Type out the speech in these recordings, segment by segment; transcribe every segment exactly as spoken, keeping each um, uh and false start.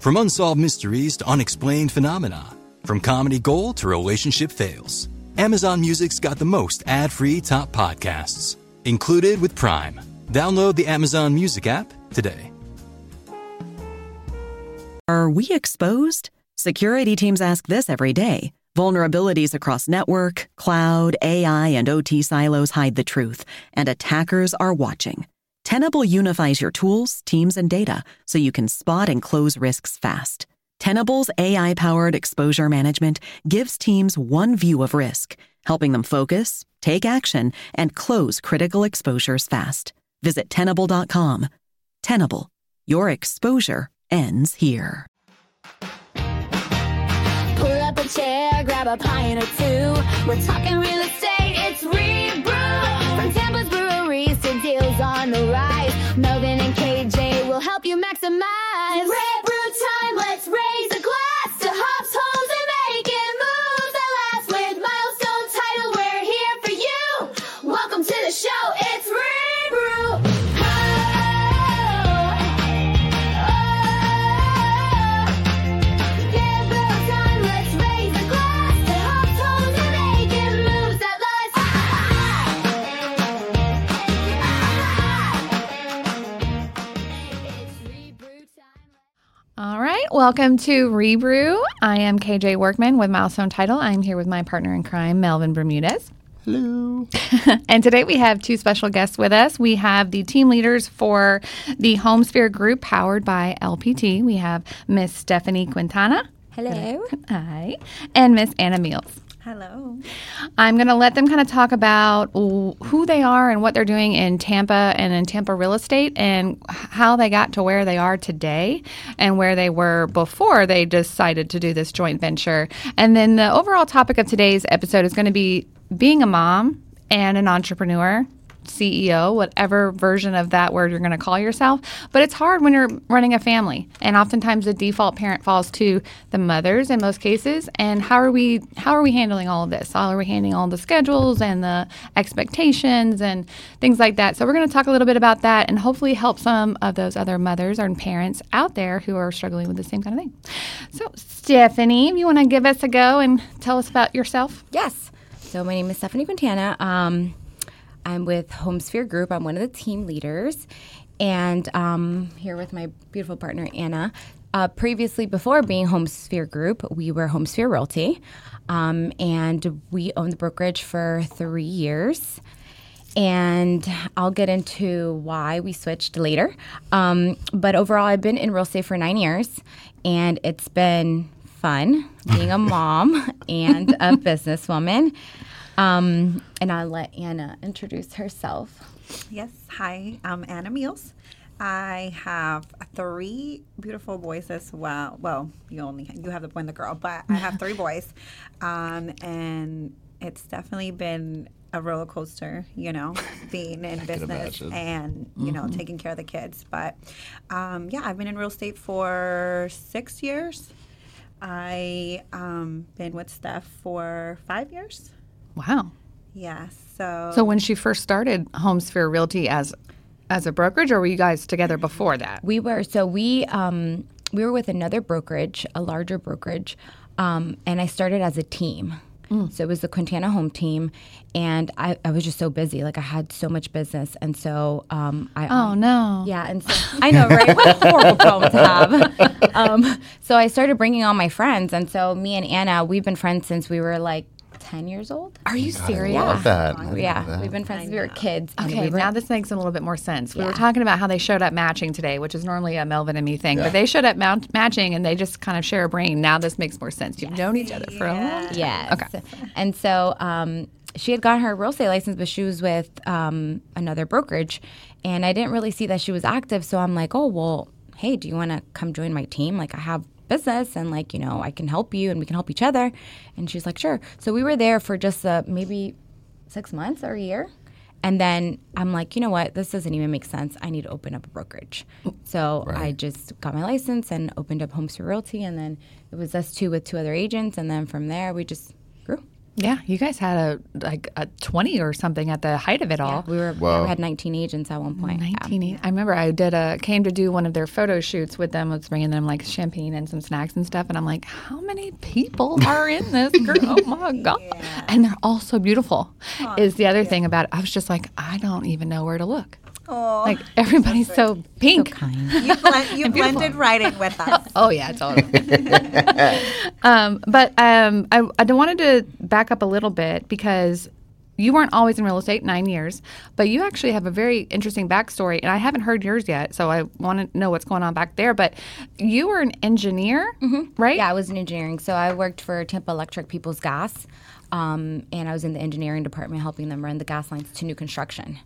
From unsolved mysteries to unexplained phenomena, from comedy gold to relationship fails, Amazon Music's got the most ad-free top podcasts, included with Prime. Download the Amazon Music app today. Are we exposed? Security teams ask this every day. Vulnerabilities across network, cloud, A I, and O T silos hide the truth, and attackers are watching. Tenable unifies your tools, teams, and data so you can spot and close risks fast. Tenable's A I-powered exposure management gives teams one view of risk, helping them focus, take action, and close critical exposures fast. Visit Tenable dot com. Tenable. Your exposure ends here. Pull up a chair, grab a pint or two. We're talking real estate, it's Rebrew. From Tampa's breweries to deals on the rise. Melvin and K J will help you maximize. Red Brew time, let's raise a glass to hops, homes, and making moves that last. With Milestone Title, we're here for you. Welcome to the show, it's Rebrew. All right, welcome to Rebrew. I am K J Workman with Milestone Title. I'm here with my partner in crime, Melvin Bermudez. Hello. And today we have two special guests with us. We have the team leaders for the HomeSphere Group powered by L P T. We have Miss Stephanie Quintana. Hello. Hi. And Miss Anna Meals. Hello. I'm going to let them kind of talk about who they are and what they're doing in Tampa and in Tampa real estate and how they got to where they are today and where they were before they decided to do this joint venture. And then the overall topic of today's episode is going to be being a mom and an entrepreneur, C E O, whatever version of that word you're going to call yourself. But it's hard when you're running a family. And oftentimes the default parent falls to the mothers in most cases. And how are we how are we handling all of this? How are we handling all the schedules and the expectations and things like that? So we're going to talk a little bit about that and hopefully help some of those other mothers and parents out there who are struggling with the same kind of thing. So Stephanie, you want to give us a go and tell us about yourself? Yes. So my name is Stephanie Quintana. Um, I'm with HomeSphere Group. I'm one of the team leaders, and um, here with my beautiful partner, Anna. Uh, previously, before being HomeSphere Group, we were HomeSphere Realty, um, and we owned the brokerage for three years. And I'll get into why we switched later. Um, but overall, I've been in real estate for nine years, and it's been fun being a mom and a businesswoman. Um, and I'll let Anna introduce herself. Yes. Hi, I'm Anna Meals. I have three beautiful boys as well. Well, you only you have the boy and the girl, but I have three boys. Um, and it's definitely been a roller coaster, you know, being in business and, you know, mm-hmm. taking care of the kids. But, um, yeah, I've been in real estate for six years. I um been with Steph for five years. Wow. Yeah. So So when she first started HomeSphere Realty as as a brokerage, or were you guys together before that? We were. So we um we were with another brokerage, a larger brokerage, um, and I started as a team. Mm. So it was the Quintana Home Team, and I, I was just so busy. Like I had so much business, and so um, I. Oh um, no! Yeah, and so I know, right? What a horrible problem to have. Um, so I started bringing on my friends, and so me and Anna, we've been friends since we were like ten years old. Are you God, serious? I love that. I Yeah, love that. we've been friends since we were kids. and Okay, we were, now this makes a little bit more sense. We Yeah. were talking about how they showed up matching today, which is normally a Melvin and me thing, Yeah. but they showed up mount- matching and they just kind of share a brain. Now this makes more sense. You've known each other for a long time. Yes. Okay. And so um, she had gotten her real estate license, but she was with um, another brokerage, and I didn't really see that she was active. So I'm like, oh well, hey, do you want to come join my team? Like I have business and like, you know, I can help you and we can help each other. And she's like, sure. So we were there for just uh, maybe six months or a year. And then I'm like, you know what? This doesn't even make sense. I need to open up a brokerage. So Right. I just got my license and opened up HomeSphere Realty. And then it was us two with two other agents. And then from there, we just grew. Yeah, you guys had a like a twenty or something at the height of it all. We were Wow. yeah, we had nineteen agents at one point. nineteen. Yeah. I remember I did a came to do one of their photo shoots with them. I was bringing them like champagne and some snacks and stuff, and I'm like, how many people are in this group? Oh my god! Yeah. And they're all so beautiful. Is the other thing about it? I was just like, I don't even know where to look. Oh, Like everybody's so pink. you, blend, you blended right in with us. Oh yeah, totally. um, but um, I, I wanted to back up a little bit because you weren't always in real estate, nine years, but you actually have a very interesting backstory, and I haven't heard yours yet, so I want to know what's going on back there. But you were an engineer, right? Yeah, I was in engineering. So I worked for Tampa Electric People's Gas, um, and I was in the engineering department helping them run the gas lines to new construction.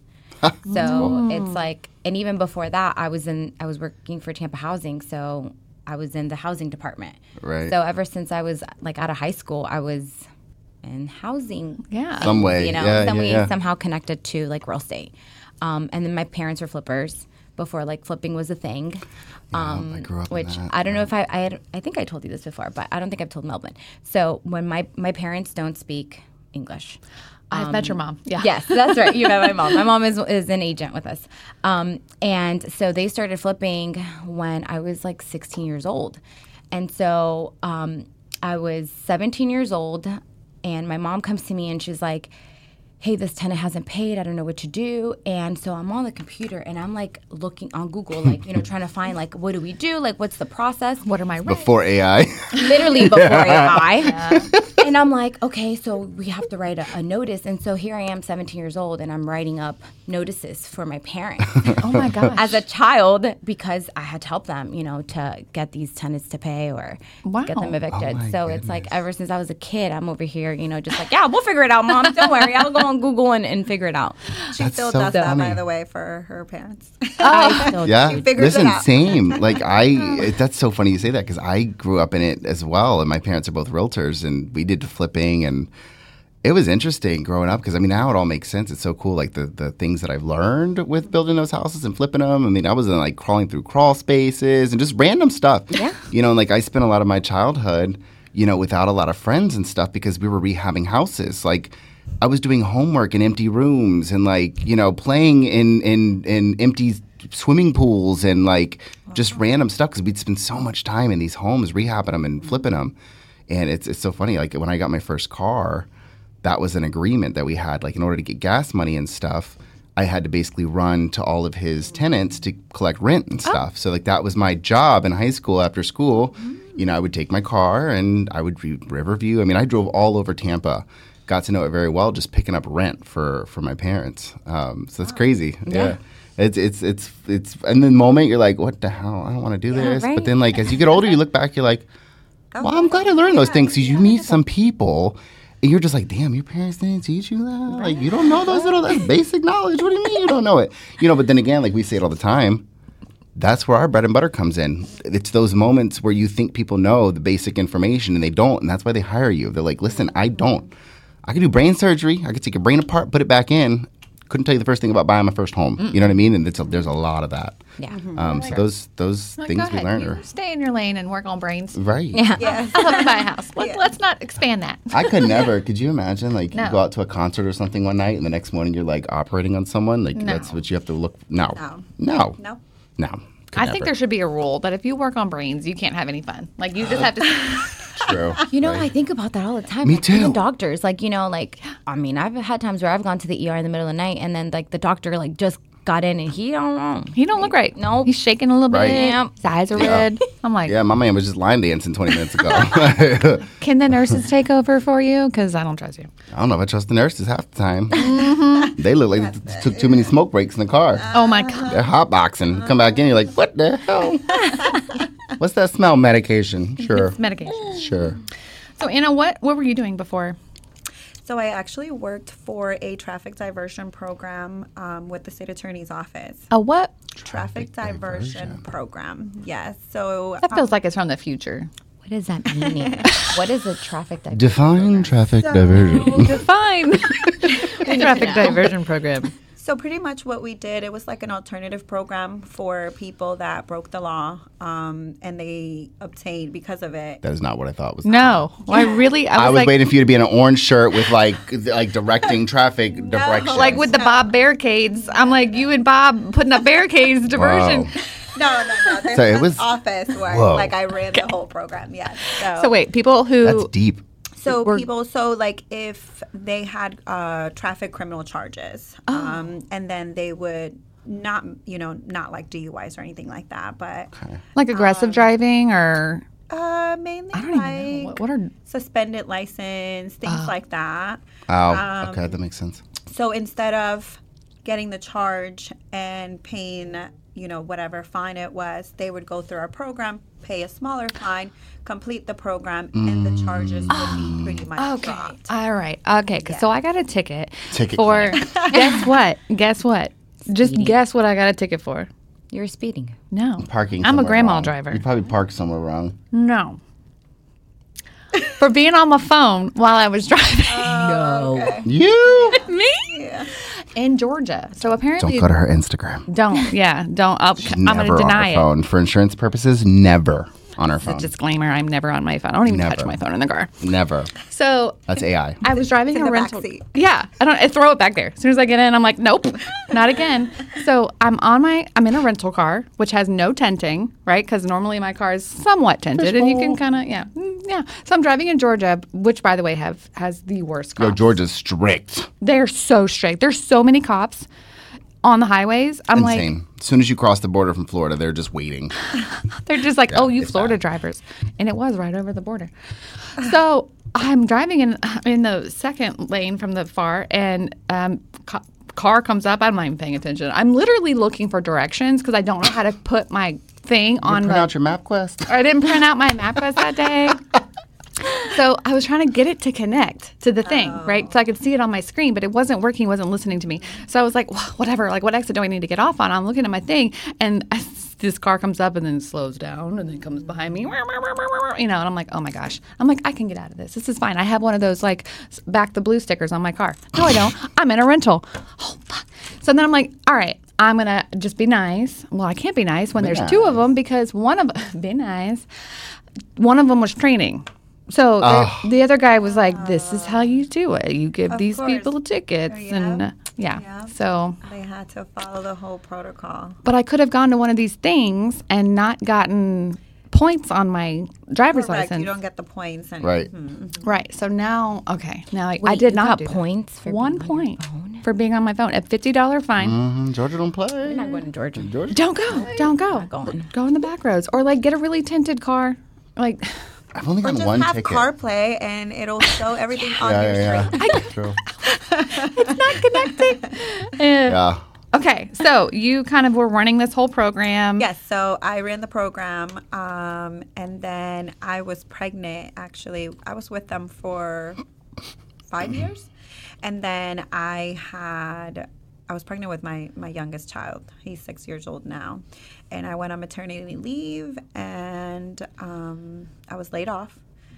So it's like, and even before that, I was in, I was working for Tampa Housing, so I was in the housing department. Right. So ever since I was like out of high school, I was in housing. Yeah. Some way. You know, yeah, some yeah, way yeah. somehow connected to like real estate. Um, and then my parents were flippers before like flipping was a thing. Um, I grew up in which that, I don't know if I, I, had, I think I told you this before, but I don't think I've told Melvin. So when my, my parents don't speak English. I've met your mom. Yeah. Yes, that's right. You met my mom. My mom is is an agent with us. Um, and so they started flipping when I was like sixteen years old. And so um, I was seventeen years old, and my mom comes to me and she's like, hey, this tenant hasn't paid. I don't know what to do. And so I'm on the computer and I'm like looking on Google, like, you know, trying to find like, what do we do? Like, what's the process? What are my rights? Before A I. Literally before A I. And I'm like, okay, so we have to write a, a notice. And so here I am, seventeen years old, and I'm writing up notices for my parents Oh my gosh. as a child because I had to help them, you know, to get these tenants to pay or Wow. get them evicted. Oh my so it's like goodness. ever since I was a kid, I'm over here, you know, just like, yeah, we'll figure it out, Mom. Don't worry. I'll go on Google and, and figure it out. She That's still so does that, funny. by the way, for her parents. I still Yeah, She figures it listen, out. same. Like I, that's so funny you say that because I grew up in it as well, and my parents are both realtors, and we did flipping, and it was interesting growing up because I mean now it all makes sense. It's so cool, like the the things that I've learned with building those houses and flipping them. I mean, I was in like crawling through crawl spaces and just random stuff. Yeah, you know, and like I spent a lot of my childhood, you know, without a lot of friends and stuff because we were rehabbing houses, like. I was doing homework in empty rooms and like, you know, playing in, in, in empty swimming pools and like just random stuff because we'd spend so much time in these homes rehabbing them and flipping them. And it's it's so funny. Like when I got my first car, that was an agreement that we had. Like in order to get gas money and stuff, I had to basically run to all of his tenants to collect rent and stuff. So like that was my job in high school after school. You know, I would take my car and I would re- Riverview. I mean, I drove all over Tampa. Got to know it very well, just picking up rent for, for my parents. Um, so that's crazy. Yeah. yeah. It's it's it's it's in the moment you're like, what the hell? I don't want to do this. right. But then like as you get older, you look back, you're like, well, I'm glad I learned those things because you meet some people and you're just like, damn, your parents didn't teach you that? Like you don't know those little that's basic knowledge. What do you mean you don't know it? You know, but then again, like we say it all the time, that's where our bread and butter comes in. It's those moments where you think people know the basic information and they don't, and that's why they hire you. They're like, listen, I don't. I could do brain surgery. I could take your brain apart, put it back in. Couldn't tell you the first thing about buying my first home. You know what I mean? And it's a, there's a lot of that. Yeah. Um, so those those Like, things go we ahead. learned You are stay in your lane and work on brains. right. Yeah. Yes. I'll help you buy a house. Let, Yeah. Let's not expand that. I could never. Could you imagine? Like No. you go out to a concert or something one night, and the next morning you're like operating on someone. Like No. that's what you have to look. No. No. No. No. No. Could I think never. there should be a rule that if you work on brains, you can't have any fun. Like you just have to. True. You know, Right. I think about that all the time. Me like, even too. doctors, like, you know, like, I mean, I've had times where I've gone to the E R in the middle of the night and then, like, the doctor, like, just got in and he don't know. He don't look right. Nope. He's shaking a little Right. bit. Yep. His eyes are red. I'm like, Yeah, my man was just line dancing twenty minutes ago. can the nurses take over for you? Because I don't trust you. I don't know if I trust the nurses half the time. They look like they took too many smoke breaks in the car. Oh my God. They're hotboxing. Come back in, you're like, what the hell? What's that smell? Medication. Sure. It's medication. Sure. So Anna, what what were you doing before? So I actually worked for a traffic diversion program um, with the state attorney's office. A what? Traffic, diversion, program. Yes. So That feels like it's from the future. What does that mean? What is a traffic diversion? Define traffic diversion. Define. Traffic diversion program. So pretty much what we did, it was like an alternative program for people that broke the law, um, and they obtained because of it. That is not what I thought was. No, well, I really, I was, I was like, waiting for you to be in an orange shirt with like like directing traffic directions. like with the Bob barricades. I'm like, you and Bob putting up barricades, diversion. Wow. No, no, no. There's So it an was- office where Whoa. like I ran the whole program. Yes. So, So wait, people who That's deep. So We're- people, so like if they had uh, traffic criminal charges, Oh. um, and then they would not, you know, not like D U Is or anything like that, but like aggressive driving or uh, mainly I don't like even know what, what are suspended license, things like that. Oh, Um, okay, that makes sense. So instead of getting the charge and paying, you know, whatever fine it was, they would go through our program, pay a smaller fine, complete the program, and the charges would be pretty much okay. dropped. All right. Okay. 'Cause So I got a ticket Ticket for. Guess what? Guess what? Just Speeding. guess what I got a ticket for. You're speeding. No. Parking. I'm a somewhere grandma wrong. driver. You probably parked somewhere wrong. No. For being on my phone while I was driving. No. You Me? In Georgia. So apparently. don't go to her Instagram. Don't. Yeah. Don't. I'll, She's I'm going to never on deny her it. phone for insurance purposes. Never on her It's a phone. disclaimer. I'm never on my phone. I don't even touch Never. my phone in the car. Never. So That's A I. I was driving in a the back rental. seat. Yeah, I don't I throw it back there. As soon as I get in, I'm like, nope, not again. So I'm on my I'm in a rental car, which has no tinting, right? Because normally my car is somewhat tinted, and you can kind of yeah, mm, yeah. So I'm driving in Georgia, which by the way have has the worst cops. Yo, Georgia's strict. They're so strict. There's so many cops on the highways. I'm Insane. As soon as you cross the border from Florida, they're just waiting. like, they're just like, oh, you it's Florida bad. drivers, and it was right over the border. So I'm driving in in the second lane from the far, and um, ca- car comes up. I'm not even paying attention. I'm literally looking for directions because I don't know how to put my thing on Print the. out your MapQuest. I didn't print out my MapQuest that day. So I was trying to get it to connect to the thing, right? So I could see it on my screen, but it wasn't working, wasn't listening to me. So I was like, well, whatever, like what exit do I need to get off on? I'm looking at my thing, and I, this car comes up and then slows down and then comes behind me, you know, and I'm like, oh my gosh. I'm like, I can get out of this. This is fine. I have one of those like s- back the blue stickers on my car. No, I don't. I'm in a rental. Oh, fuck. So then I'm like, all right, I'm going to just be nice. Well, I can't be nice when Be there's two of nice. them because one of be nice. One of them was training. So Oh. the, the other guy was like, "This is how you do it. You give Of these course. people tickets." Yeah. And uh, yeah, Yeah. so They had to follow the whole protocol. but I could have gone to one of these things and not gotten points on my driver's Correct. license. You don't get the points. And, Right. Right. So now, okay, now I, I Wait, did you not got do that. points for one being on your point phone? for being on my phone. A fifty dollar fine. Mhm, Georgia don't play. We're not going to Georgia. Georgia. Don't go. Don't go. going. Go in the back roads or like get a really tinted car. Like I've only Or gotten just one have ticket. CarPlay and it'll show everything on yeah, your yeah, screen. yeah. True. it's not connecting. And- Yeah. Okay, so you kind of were running this whole program. Yes, so I ran the program, um, and then I was pregnant. Actually, I was with them for five years, and then I had I was pregnant with my my youngest child. He's six years old now, and I went on maternity leave, and um, I was laid off,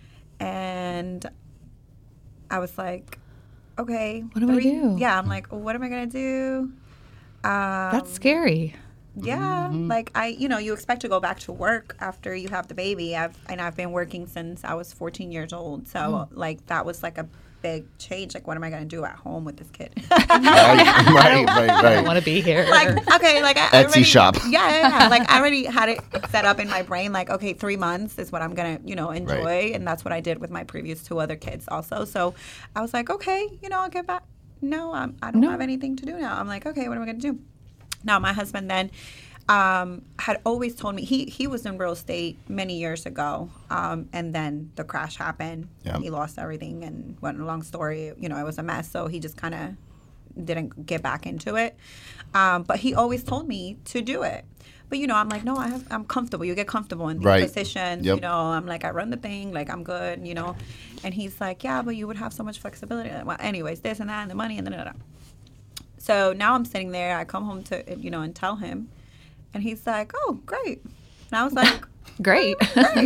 and I was like, okay, What do I do? Yeah, I'm like, well, what am I gonna do? Um, That's scary. yeah, like I, you know, you expect to go back to work after you have the baby. I've and I've been working since I was fourteen years old. So like that was like a big change. Like, what am I going to do at home with this kid? right, right, right, I right. want to be here. like, okay, like I, I Etsy already, shop. Yeah, yeah, yeah. Like I already had it set up in my brain. Like, okay, three months is what I'm gonna, you know, enjoy, Right. and that's what I did with my previous two other kids also. So I was like, okay, you know, I'll get back. No, I'm, I don't No. have anything to do now. I'm like, okay, what am I gonna do? Now, my husband then um, had always told me he he was in real estate many years ago, um, and then the crash happened. Yeah. He lost everything, and went a long story. You know, it was a mess. So he just kind of didn't get back into it. Um, but he always told me to do it. But you know, I'm like, no, I have, I'm comfortable. You get comfortable in these Right. positions. Yep. You know, I'm like, I run the thing. Like, I'm good. You know, and he's like, yeah, but you would have so much flexibility. Well, anyways, this and that, and the money, and da da da. So now I'm sitting there. I come home to, you know, and tell him, and he's like, "Oh, great." And I was like, Great.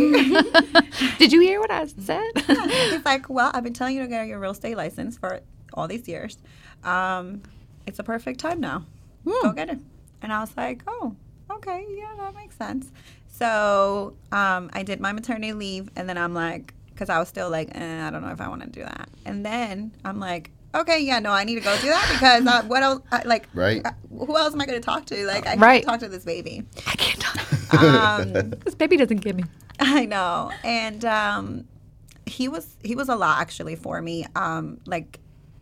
Did you hear what I said? "He's like, well, I've been telling you to get your real estate license for all these years, um, it's a perfect time now. Go get it. And I was like, oh, okay, yeah, that makes sense. So um, I did my maternity leave, and then I'm like, because I was still like, eh, I don't know if I want to do that. And then I'm like, okay, yeah, no, I need to go do that because uh, what else? I, like, Right. uh, who else am I going to talk to? Like, I Right. can't talk to this baby. I can't talk. Um, This baby doesn't get me. I know, and um, he was he was a lot actually for me. Um, like,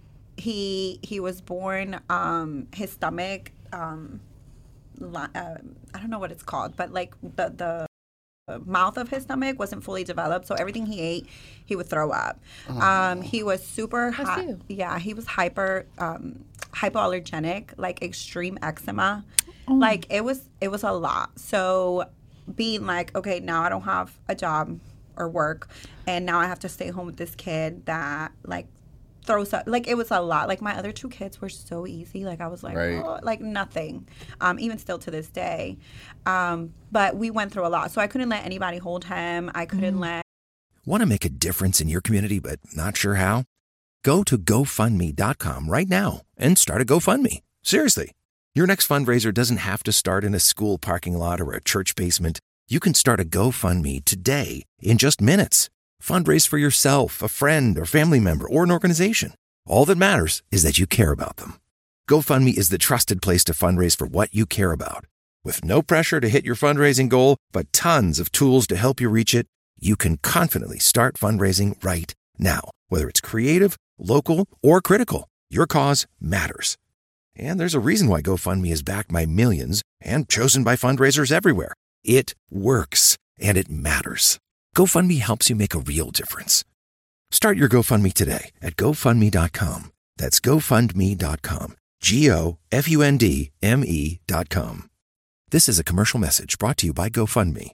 he he was born. Um, his stomach. Um, li- uh, I don't know what it's called, but like the the. mouth of his stomach wasn't fully developed, so everything he ate, he would throw up. Oh. Um, he was super, hi- you. yeah, he was hyper, um, hypoallergenic, like extreme eczema. Like it was, it was a lot. So being like, okay, now I don't have a job or work, and now I have to stay home with this kid that like throws up. Like it was a lot. Like my other two kids were so easy. Like I was like, Right. oh, like nothing. Um, even still to this day. Um, but we went through a lot. So I couldn't let anybody hold him. I couldn't let. Want to make a difference in your community but not sure how? Go to GoFundMe dot com right now and start a GoFundMe. Seriously. Your next fundraiser doesn't have to start in a school parking lot or a church basement. You can start a GoFundMe today in just minutes. Fundraise for yourself, a friend, or family member, or an organization. All that matters is that you care about them. GoFundMe is the trusted place to fundraise for what you care about. With no pressure to hit your fundraising goal, but tons of tools to help you reach it, you can confidently start fundraising right now. Whether it's creative, local, or critical, your cause matters. And there's a reason why GoFundMe is backed by millions and chosen by fundraisers everywhere. It works, and it matters. GoFundMe helps you make a real difference. Start your GoFundMe today at GoFundMe dot com. That's GoFundMe dot com. G O F U N D M E dot com. This is a commercial message brought to you by GoFundMe.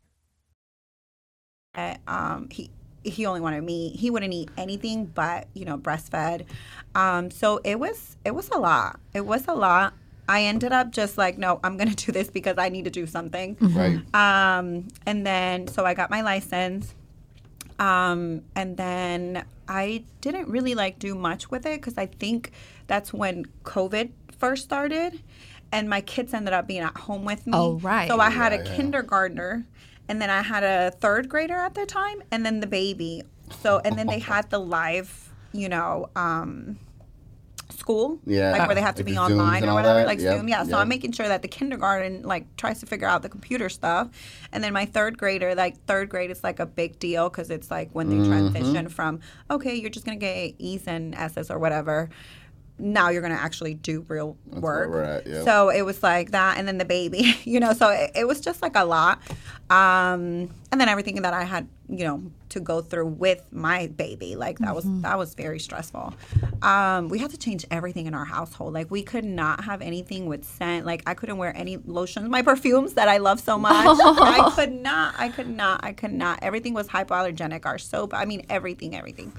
Um, he he only wanted me. He wouldn't eat anything but you know breastfed. Um, so it was it was a lot. It was a lot. I ended up just like, no, I'm going to do this because I need to do something. Right. Um, and then, so I got my license. Um, and then I didn't really like do much with it because I think that's when COVID first started. And my kids ended up being at home with me. Oh, right. So I had a kindergartner, and then I had a third grader at the time, and then the baby. So, and then they had the live, you know, um, school, Yeah. like where they have to Like be the Zooms online and or all whatever, that? like Yep, Zoom. Yeah. So yep. I'm making sure that the kindergarten like tries to figure out the computer stuff, and then my third grader, like third grade is like a big deal because it's like when they Mm-hmm. transition from okay, you're just gonna get E's and S's or whatever. Now you're gonna actually do real work. we're at, yep. So it was like that, and then the baby, you know. So it, it was just like a lot, um, and then everything that I had, you know, to go through with my baby, like that was that was very stressful. Um, we had to change everything in our household. Like we could not have anything with scent. Like I couldn't wear any lotions, my perfumes that I love so much. I could not. I could not. I could not. Everything was hypoallergenic. Our soap. I mean, everything. Everything.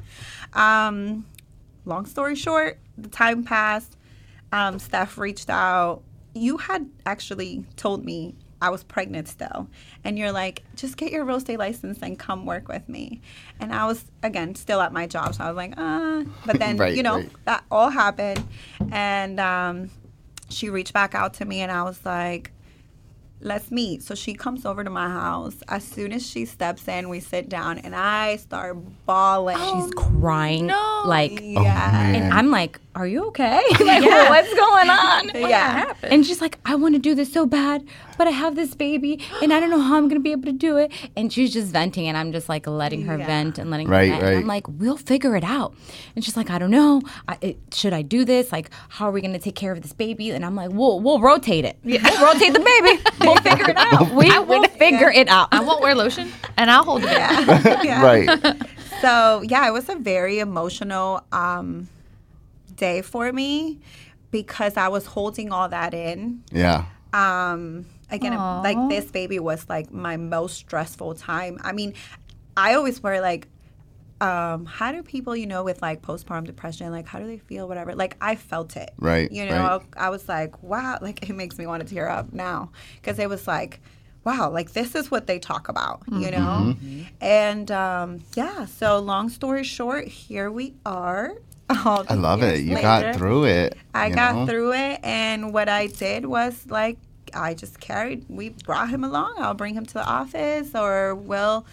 Um, long story short, the time passed. Um, Steph reached out. You had actually told me I was pregnant still. And you're like, just get your real estate license and come work with me. And I was, again, still at my job. So I was like, uh. But then, Right, you know, right. that all happened. And um, she reached back out to me, and I was like, let's meet. So she comes over to my house. As soon as she steps in, we sit down, and I start bawling. She's crying. no. Like, yeah. and I'm like, are you okay? Like, what's going on? Yeah. And she's like, I want to do this so bad, but I have this baby, and I don't know how I'm going to be able to do it. And she's just venting, and I'm just like letting her Yeah. vent and letting Right, her vent. And right. I'm like, we'll figure it out. And she's like, I don't know. I, it, should I do this? Like, how are we going to take care of this baby? And I'm like, we'll we'll rotate it. We'll rotate the baby. We'll figure it out. We will figure it out. I won't wear lotion, and I'll hold the baby. Yeah. Right. So yeah, it was a very emotional um, day for me because I was holding all that in. Yeah. Um, again, Aw. like this baby was like my most stressful time. I mean, I always worry like, um, how do people, you know, with like postpartum depression, like how do they feel, whatever? Like I felt it. Right, You know, right. I was like, wow, like it makes me want to tear up now because it was like, wow, like this is what they talk about, you know? And um, yeah, so long story short, here we are. all I these love years it. You later. got through it. I you got know? through it, and what I did was like I just carried. We brought him along. I'll bring him to the office, or we'll,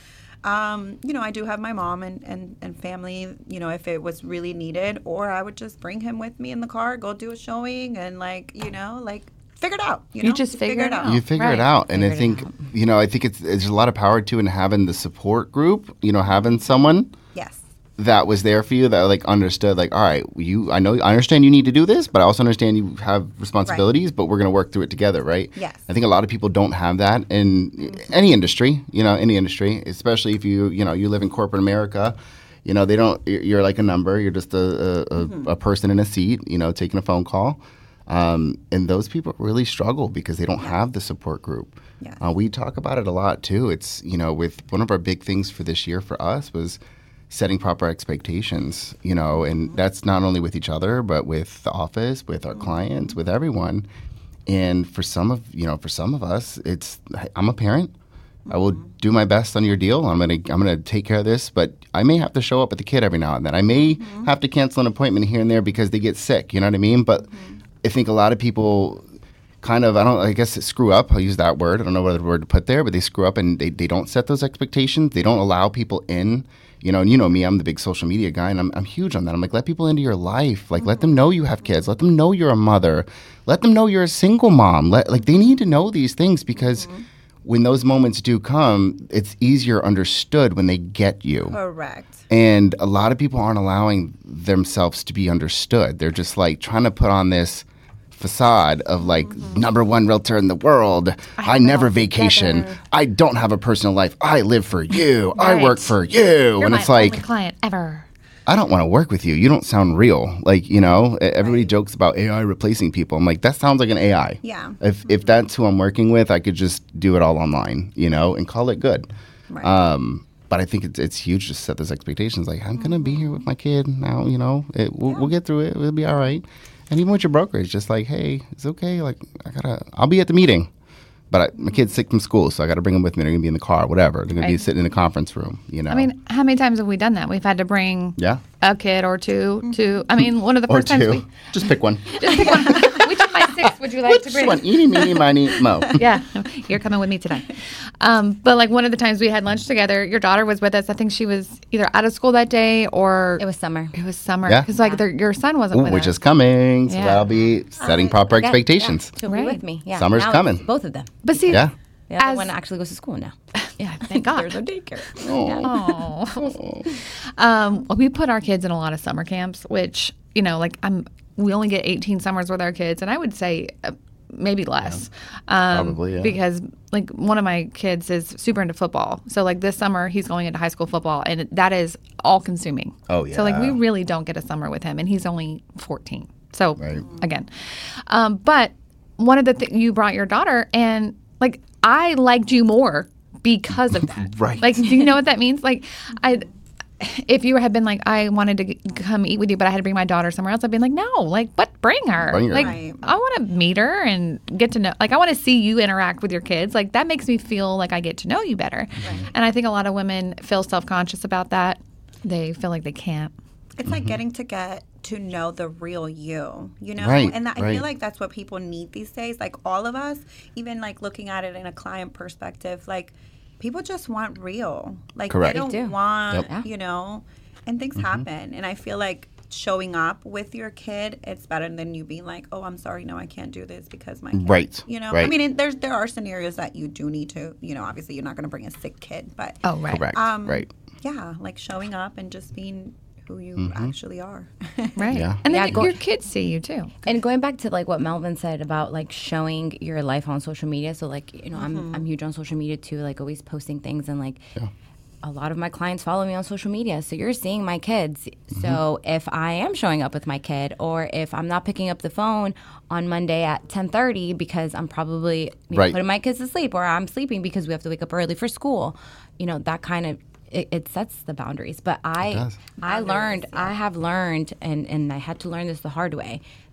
um, you know, I do have my mom and, and and family. You know, if it was really needed, or I would just bring him with me in the car, go do a showing, and like you know, like figure it out. You, You know? just figure it out. You figure Right. it out, and I Figured it think out. you know. I think it's there's a lot of power to in having the support group. You know, having someone Yes. that was there for you that like understood. Like, all right, you. I know. I understand you need to do this, but I also understand you have responsibilities. But we're going to work through it together, right? Yes. I think a lot of people don't have that in any industry. You know, any industry, especially if you you know you live in corporate America. You know, they don't. you're- You're like a number. You're just a a, a, a person in a seat. You know, taking a phone call. Um, and those people really struggle because they don't have the support group. Yeah. Uh, we talk about it a lot too. It's, you know, with one of our big things for this year for us was setting proper expectations, you know, and that's not only with each other, but with the office, with our clients, with everyone. And for some of, you know, for some of us, it's, I'm a parent. I will do my best on your deal. I'm gonna I'm gonna take care of this, but I may have to show up with the kid every now and then. I may have to cancel an appointment here and there because they get sick. You know what I mean? But I think a lot of people kind of, I don't, I guess screw up. I'll use that word. I don't know what other word to put there, but they screw up and they, they don't set those expectations. They don't allow people in, you know, and you know me, I'm the big social media guy and I'm, I'm huge on that. I'm like, let people into your life. Like, let them know you have kids. Let them know you're a mother. Let them know you're a single mom. Let, like, they need to know these things because when those moments do come, it's easier understood when they get you. Correct. And a lot of people aren't allowing themselves to be understood. They're just like trying to put on this facade of like Mm-hmm. number one realtor in the world. I, never vacation. I don't have a personal life. I live for you. I Right. work for you. You're and my it's like, only client ever. I don't want to work with you. You don't sound real. Like, you know, e- everybody jokes about A I replacing people. I'm like, that sounds like an A I. Yeah. If if that's who I'm working with, I could just do it all online, you know, and call it good. Right. Um, but I think it's it's huge to set those expectations. Like, I'm gonna be here with my kid now. You know, it, we'll, we'll get through it. It'll be all right. And even with your broker, it's just like, hey, it's okay. Like, I gotta, I'll be at the meeting, but I, my kid's sick from school, so I gotta bring them with me. They're gonna be in the car, whatever. They're gonna be Right. sitting in the conference room. You know. I mean, how many times have we done that? We've had to bring yeah. a kid or two to, I mean, one of the Or first times two. we, Just pick one. just pick one. Which of my six would you like to Which bring? one? Eeny, meeny, miny, mo. Yeah, you're coming with me today. Um, but like one of the times we had lunch together, your daughter was with us. I think she was either out of school that day or It was summer. it was summer Yeah. because like their your son wasn't Ooh, with which us. is coming, so Yeah. that'll be setting proper Yeah, expectations. Yeah, she'll Right. be with me. Yeah. Summer's Now it's coming. Both of them. But see, Yeah. The other As- one actually goes to school now. yeah, thank God. There's no daycare. Oh. um, well, we put our kids in a lot of summer camps, which you know, like I'm. We only get eighteen summers with our kids, and I would say uh, maybe less. Um, Probably, yeah. Because like one of my kids is super into football, so like this summer he's going into high school football, and that is all consuming. Oh, So like we yeah. really don't get a summer with him, and he's only fourteen. So Right. again, um, but one of the th- you brought your daughter, and like I liked you more because of that. Right. Like, do you know what that means? Like, I. If you had been like, I wanted to g- come eat with you, but I had to bring my daughter somewhere else, I'd been like, no, like, but bring her. Bring her. Like, Right. I want to meet her and get to know, like, I want to see you interact with your kids. Like, that makes me feel like I get to know you better. And I think a lot of women feel self conscious about that. They feel like they can't. It's like getting to get to know the real you, you know? Right, And that, I right. feel like that's what people need these days. Like all of us, even like looking at it in a client perspective, like people just want real. Like Correct. they don't They do. want, Yep. you know, and things Mm-hmm. happen. And I feel like showing up with your kid, it's better than you being like, oh, I'm sorry, no, I can't do this because my kid. Right, You know, I right. mean, it, there's there are scenarios that you do need to, you know, obviously you're not going to bring a sick kid, but Oh, right. Correct. Um, right. yeah, like showing up and just being who you Mm-hmm. actually are. Right. Yeah. And then Yeah, y- go- your kids see you too. And going back to like what Melvin said about like showing your life on social media. So like, you know, Mm-hmm. I'm I'm huge on social media too, like always posting things, and like a lot of my clients follow me on social media. So you're seeing my kids. Mm-hmm. So if I am showing up with my kid, or if I'm not picking up the phone on Monday at ten thirty because I'm probably you know, Right. putting my kids to sleep, or I'm sleeping because we have to wake up early for school, you know, that kind of it, it sets the boundaries. But I does. I learned I have learned and, and I had to learn this the hard way,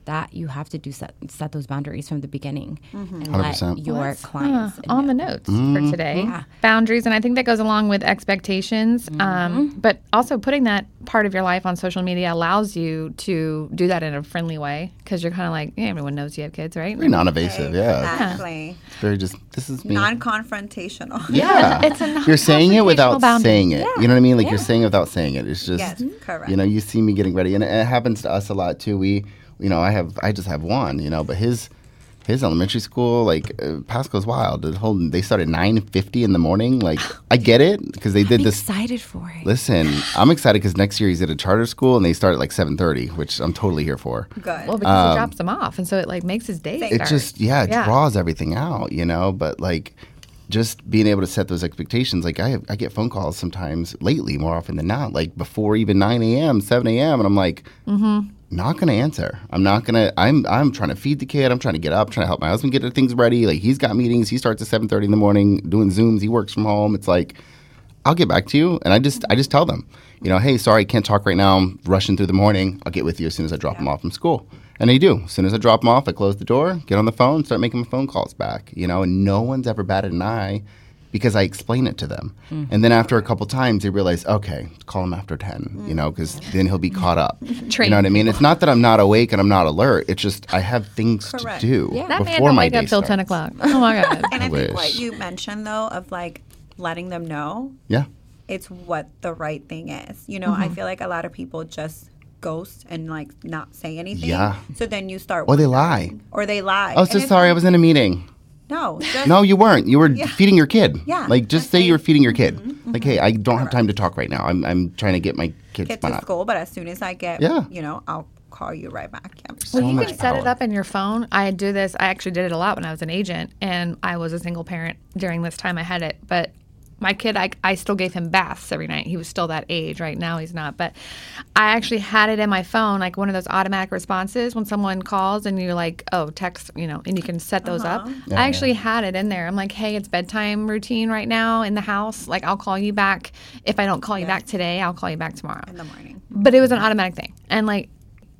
that you have to do set, set those boundaries from the beginning and one hundred percent. let your Well, clients uh, on the know. notes Mm-hmm. for today. Yeah. Boundaries, and I think that goes along with expectations. Um, but also putting that part of your life on social media allows you to do that in a friendly way because you're kind of like, yeah, everyone knows you have kids, right? Very non-evasive, yeah. Exactly. It's very just, this is me. Non-confrontational. yeah. It's a You're saying it without boundary. saying it. You know what I mean? Like you're saying it without saying it. It's just, Yes, correct. you know, you see me getting ready. And it, it happens to us a lot too. We, you know, I have, I just have one, you know, but his, his elementary school, like uh, Pasco's wild. The whole, they start at nine fifty in the morning. Like I get it because they did I'm this. excited for it. Listen, I'm excited because next year he's at a charter school and they start at like seven thirty, which I'm totally here for. Good. Well, because it drops them off, and so it like makes his day It start. just, yeah, it Yeah. draws everything out, you know, but like just being able to set those expectations. Like I, have, I get phone calls sometimes lately, more often than not, like before even nine a.m., seven a.m. And I'm like, Mm-hmm. not going to answer. I'm not going to, I'm I'm trying to feed the kid. I'm trying to get up, trying to help my husband get things ready. Like he's got meetings. He starts at seven thirty in the morning doing Zooms. He works from home. It's like, I'll get back to you. And I just, I just tell them, you know, hey, sorry, I can't talk right now. I'm rushing through the morning. I'll get with you as soon as I drop them off from school. And they do. As soon as I drop them off, I close the door, get on the phone, start making my phone calls back, you know, and no one's ever batted an eye because I explain it to them. Mm-hmm. And then after a couple times, they realize, okay, call him after ten, you know, because then he'll be caught up. You know what I mean? It's not that I'm not awake and I'm not alert. It's just I have things Correct. to do Yeah. That man before don't my wake day up till starts. ten o'clock. Oh my god. And I I, think what wish. you mentioned though of like letting them know Yeah. it's what the right thing is. You know, I feel like a lot of people just ghost and like not say anything. Yeah. So then you start Or they wondering. lie. Or they lie. Oh, And so it's sorry, I like, was in a meeting. No. Just, No, you weren't. You were Yeah. feeding your kid. Yeah, Like, just just say say- you were feeding your kid. Like, hey, I don't have time to talk right now. I'm, I'm trying to get my kids get spun to up. school, but as soon as I get, Yeah. you know, I'll call you right back. Yeah. So Well, you much can set it power. up in your phone. I do this. I actually did it a lot when I was an agent, and I was a single parent during this time I had it. But my kid, I, I still gave him baths every night. He was still that age. Right now, he's not. But I actually had it in my phone, like one of those automatic responses when someone calls and you're like, oh, text, you know, and you can set those up. I actually had it in there. I'm like, hey, it's bedtime routine right now in the house. Like, I'll call you back. If I don't call you back today, I'll call you back tomorrow. In the morning. But it was an automatic thing. And like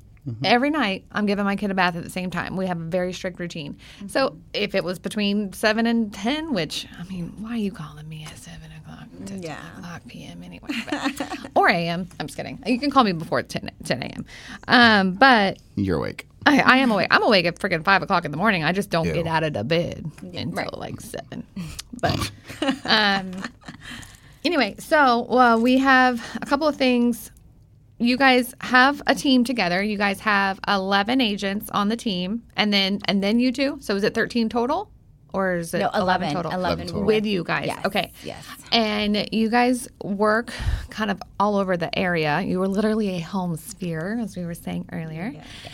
every night, I'm giving my kid a bath at the same time. We have a very strict routine. So if it was between seven and ten, which, I mean, why are you calling me at seven o'clock to Yeah. ten o'clock p.m. anyway? But, or a m. I'm just kidding. You can call me before ten a.m. Um, but You're awake. I, I am awake. I'm awake at freaking five o'clock in the morning. I just don't Ew. get out of the bed until like seven. But um, anyway, so uh, we have a couple of things. You guys have a team together. You guys have eleven agents on the team, and then and then you two. So is it thirteen total, or is it No, eleven. total? eleven total. With you guys. Yes, Okay. yes. And you guys work kind of all over the area. You were literally a home sphere, as we were saying earlier.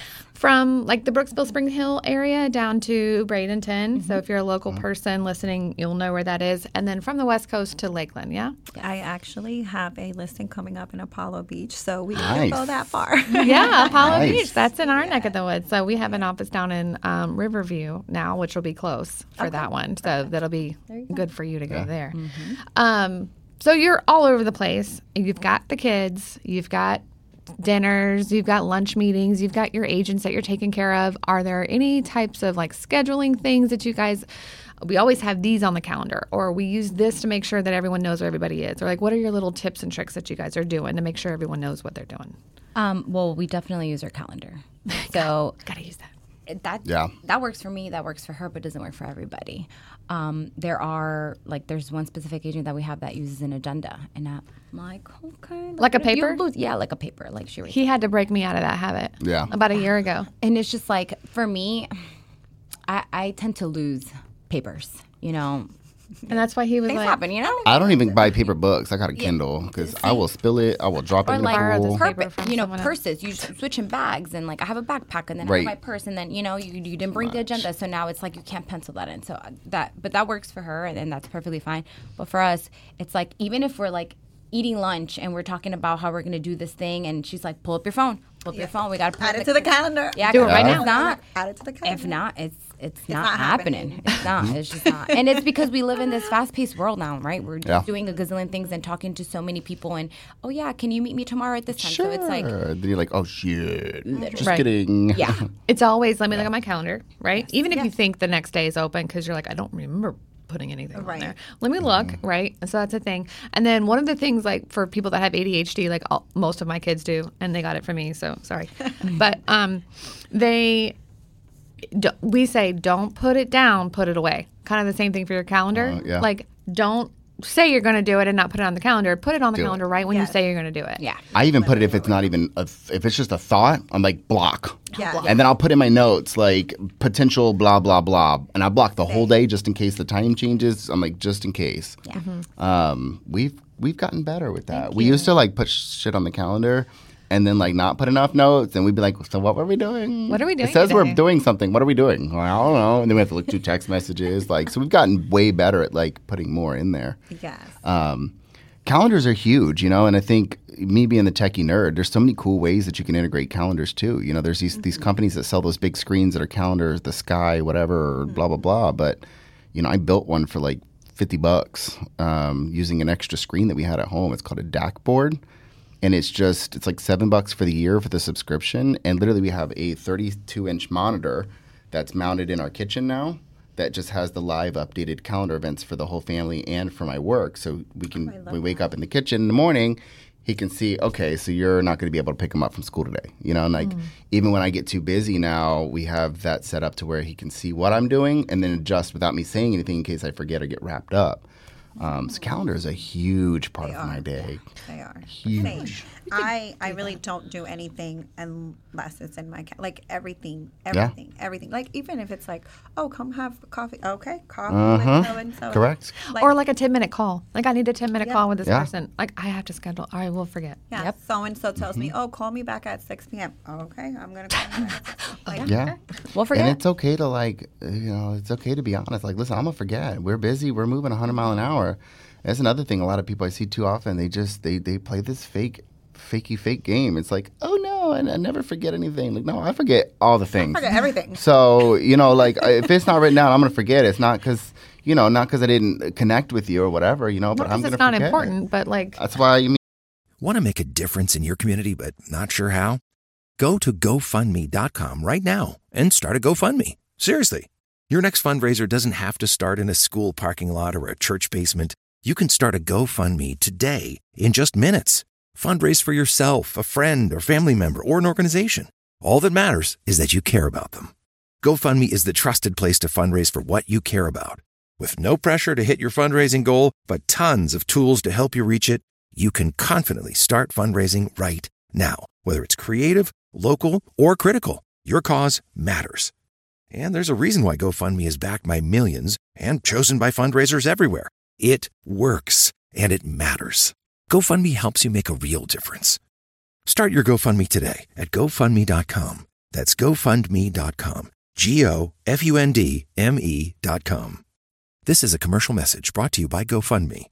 From like the Brooksville Spring Hill area down to Bradenton. So if you're a local person listening, you'll know where that is. And then from the West Coast to Lakeland, yeah? I actually have a listing coming up in Apollo Beach, so we Nice. didn't go that far. Yeah, Apollo Nice. Beach. That's in our neck of the woods. So we have an office down in um, Riverview now, which will be close for that one. So that'll be good for you to go there. Um, so you're all over the place. You've got the kids. You've got dinners. You've got lunch meetings. You've got your agents that you're taking care of. Are there any types of like scheduling things that you guys? We always have these on the calendar, or we use this to make sure that everyone knows where everybody is, or like what are your little tips and tricks that you guys are doing to make sure everyone knows what they're doing? Um, well, we definitely use our calendar. So Gotta use that. that Yeah. that works for me, that works for her, but doesn't work for everybody. Um, there are like there's one specific agent that we have that uses an agenda, and I'm like, okay, Like a what if you paper? lose- yeah, like a paper, like she. He had to break me out of that habit. Yeah. About a year ago. And it's just like for me, I, I tend to lose papers, you know. And that's why he was Things like, happen, you know. I don't even buy paper books. I got a Kindle because I will spill it. I will drop it Or in the like borrow this pool. paper Perfect. from You know, someone else. purses. You just switch in bags, and like I have a backpack, and then I Right. have my purse, and then you know you, you didn't bring the agenda, so now it's like you can't pencil that in. So that, but that works for her, and, and that's perfectly fine. But for us, it's like even if we're like eating lunch and we're talking about how we're gonna do this thing, and she's like, pull up your phone, pull up your phone. We got to Add it to the calendar. Yeah, Do it 'cause right if now. Not Add it to the calendar. if not, it's it's, It's not, not happening. happening. It's not. It's just not. And it's because we live in this fast-paced world now, right? We're just Yeah. doing a gazillion things and talking to so many people. And oh yeah, can you meet me tomorrow at this time? Sure. So it's like, then you're like, oh shit. Just Right. kidding. yeah, It's always, let me look at my calendar, right? Even if you Yes. think the next day is open because you're like, I don't remember putting anything on Right. there. Let me look, right? And so that's a thing. And then one of the things, like for people that have A D H D, like all, most of my kids do, and they got it from me, so sorry. But um, they, d- we say, don't put it down, put it away. Kind of the same thing for your calendar. Uh, yeah. Like, don't say you're going to do it and not put it on the calendar. Put it on the Do it. calendar right when Yes. you say you're going to do it. yeah. I even put it if it's not even, a, if it's just a thought, I'm like, block. Yeah. And then I'll put in my notes, like, potential blah, blah, blah. And I block the whole day just in case the time changes. I'm like, just in case. Yeah. Um, we've we've gotten better with that. We used to, like, put shit on the calendar and then, like, not put enough notes. And we'd be like, so what were we doing? What are we doing It says today? we're doing something. What are we doing? Well, I don't know. And then we have to look through text messages. Like, so we've gotten way better at, like, putting more in there. Yes. Um, calendars are huge, you know, and I think me being the techie nerd, there's so many cool ways that you can integrate calendars too. You know, there's these these companies that sell those big screens that are calendars, the Sky, whatever, or blah blah blah. But you know, I built one for like fifty bucks um, using an extra screen that we had at home. It's called a D A C board, and it's just it's like seven bucks for the year for the subscription. And literally, we have a thirty-two inch monitor that's mounted in our kitchen now. That just has the live updated calendar events for the whole family and for my work. So we can, Oh, I love we wake up in the kitchen in the morning, he can see, okay, so you're not going to be able to pick him up from school today. You know, and like even when I get too busy now, we have that set up to where he can see what I'm doing and then adjust without me saying anything in case I forget or get wrapped up. Um, so calendar is a huge part They of my are. day. They are. Huge. Same. I, I really don't do anything unless it's in my ca- like everything, everything, everything. Like even if it's like, oh, come have coffee. Okay, coffee Uh-huh. with so and so. Correct. Or like a ten minute call. Like I need a ten minute Yeah. call with this Yeah. person. Like I have to schedule. I will forget. Yeah. So and so tells me, oh, call me back at six p.m. Okay, I'm gonna call you back at six p.m. Like, Yeah. We'll forget. And it's okay to like, uh, you know, it's okay to be honest. Like, listen, I'm gonna forget. We're busy. We're moving one hundred mile an hour. That's another thing. A lot of people I see too often. They just they they play this fake, fakey fake game. It's like, oh no, and I never forget anything. Like, no, I forget all the things. forget everything. So you know, like I- if it's not written down, I'm gonna forget. It's not because you know, not because I didn't connect with you or whatever. You know, but Not I'm because gonna it's not forget. important, but like That's why you mean. Want to make a difference in your community but not sure how? Go to GoFundMe dot com right now and start a GoFundMe. Seriously. Your next fundraiser doesn't have to start in a school parking lot or a church basement. You can start a GoFundMe today in just minutes. Fundraise for yourself, a friend, or family member, or an organization. All that matters is that you care about them. GoFundMe is the trusted place to fundraise for what you care about. With no pressure to hit your fundraising goal, but tons of tools to help you reach it, you can confidently start fundraising right now. Whether it's creative, local, or critical, your cause matters. And there's a reason why GoFundMe is backed by millions and chosen by fundraisers everywhere. It works, and it matters. GoFundMe helps you make a real difference. Start your GoFundMe today at GoFundMe dot com. That's GoFundMe dot com. G O F U N D M E dot com. This is a commercial message brought to you by GoFundMe.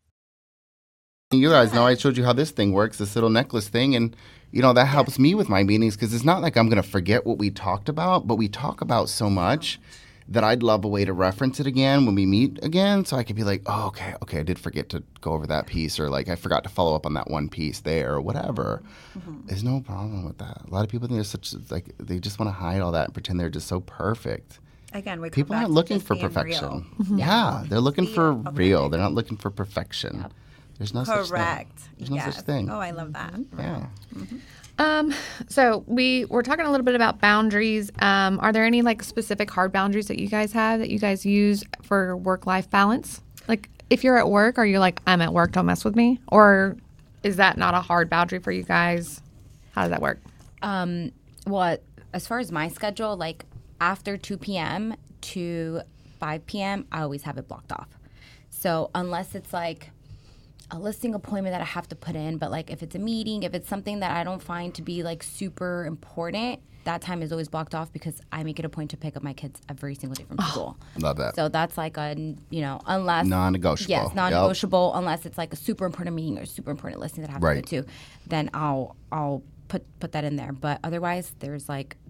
You guys know I showed you how this thing works, this little necklace thing, and you know that helps me with my meetings because it's not like I'm going to forget what we talked about, but we talk about so much that I'd love a way to reference it again when we meet again, so I could be like, oh, okay, okay, I did forget to go over that piece, or like I forgot to follow up on that one piece there, or whatever. Mm-hmm. There's no problem with that. A lot of people think they're such like they just want to hide all that and pretend they're just so perfect. Again, we come People back aren't to looking just for being perfection. real. Mm-hmm. Yeah, they're looking Be for authentic. real. They're not looking for perfection. Yep. There's no such thing. Correct. There's no yes. such thing. Oh, I love that. Yeah. Um, so we we're talking a little bit about boundaries. Um, are there any like specific hard boundaries that you guys have that you guys use for work-life balance? Like if you're at work, are you like, I'm at work, don't mess with me? Or is that not a hard boundary for you guys? How does that work? Um, well, as far as my schedule, like after two p.m. to five p.m., I always have it blocked off. So unless it's like a listing appointment that I have to put in, but like if it's a meeting, if it's something that I don't find to be like super important, that time is always blocked off because I make it a point to pick up my kids every single day from school. Love that. So that's like a, you know, unless Non-negotiable. Yes, Yep. non-negotiable. Unless it's like a super important meeting or super important listing that I have Right. to go to, then I'll I'll put put that in there. But otherwise, there's like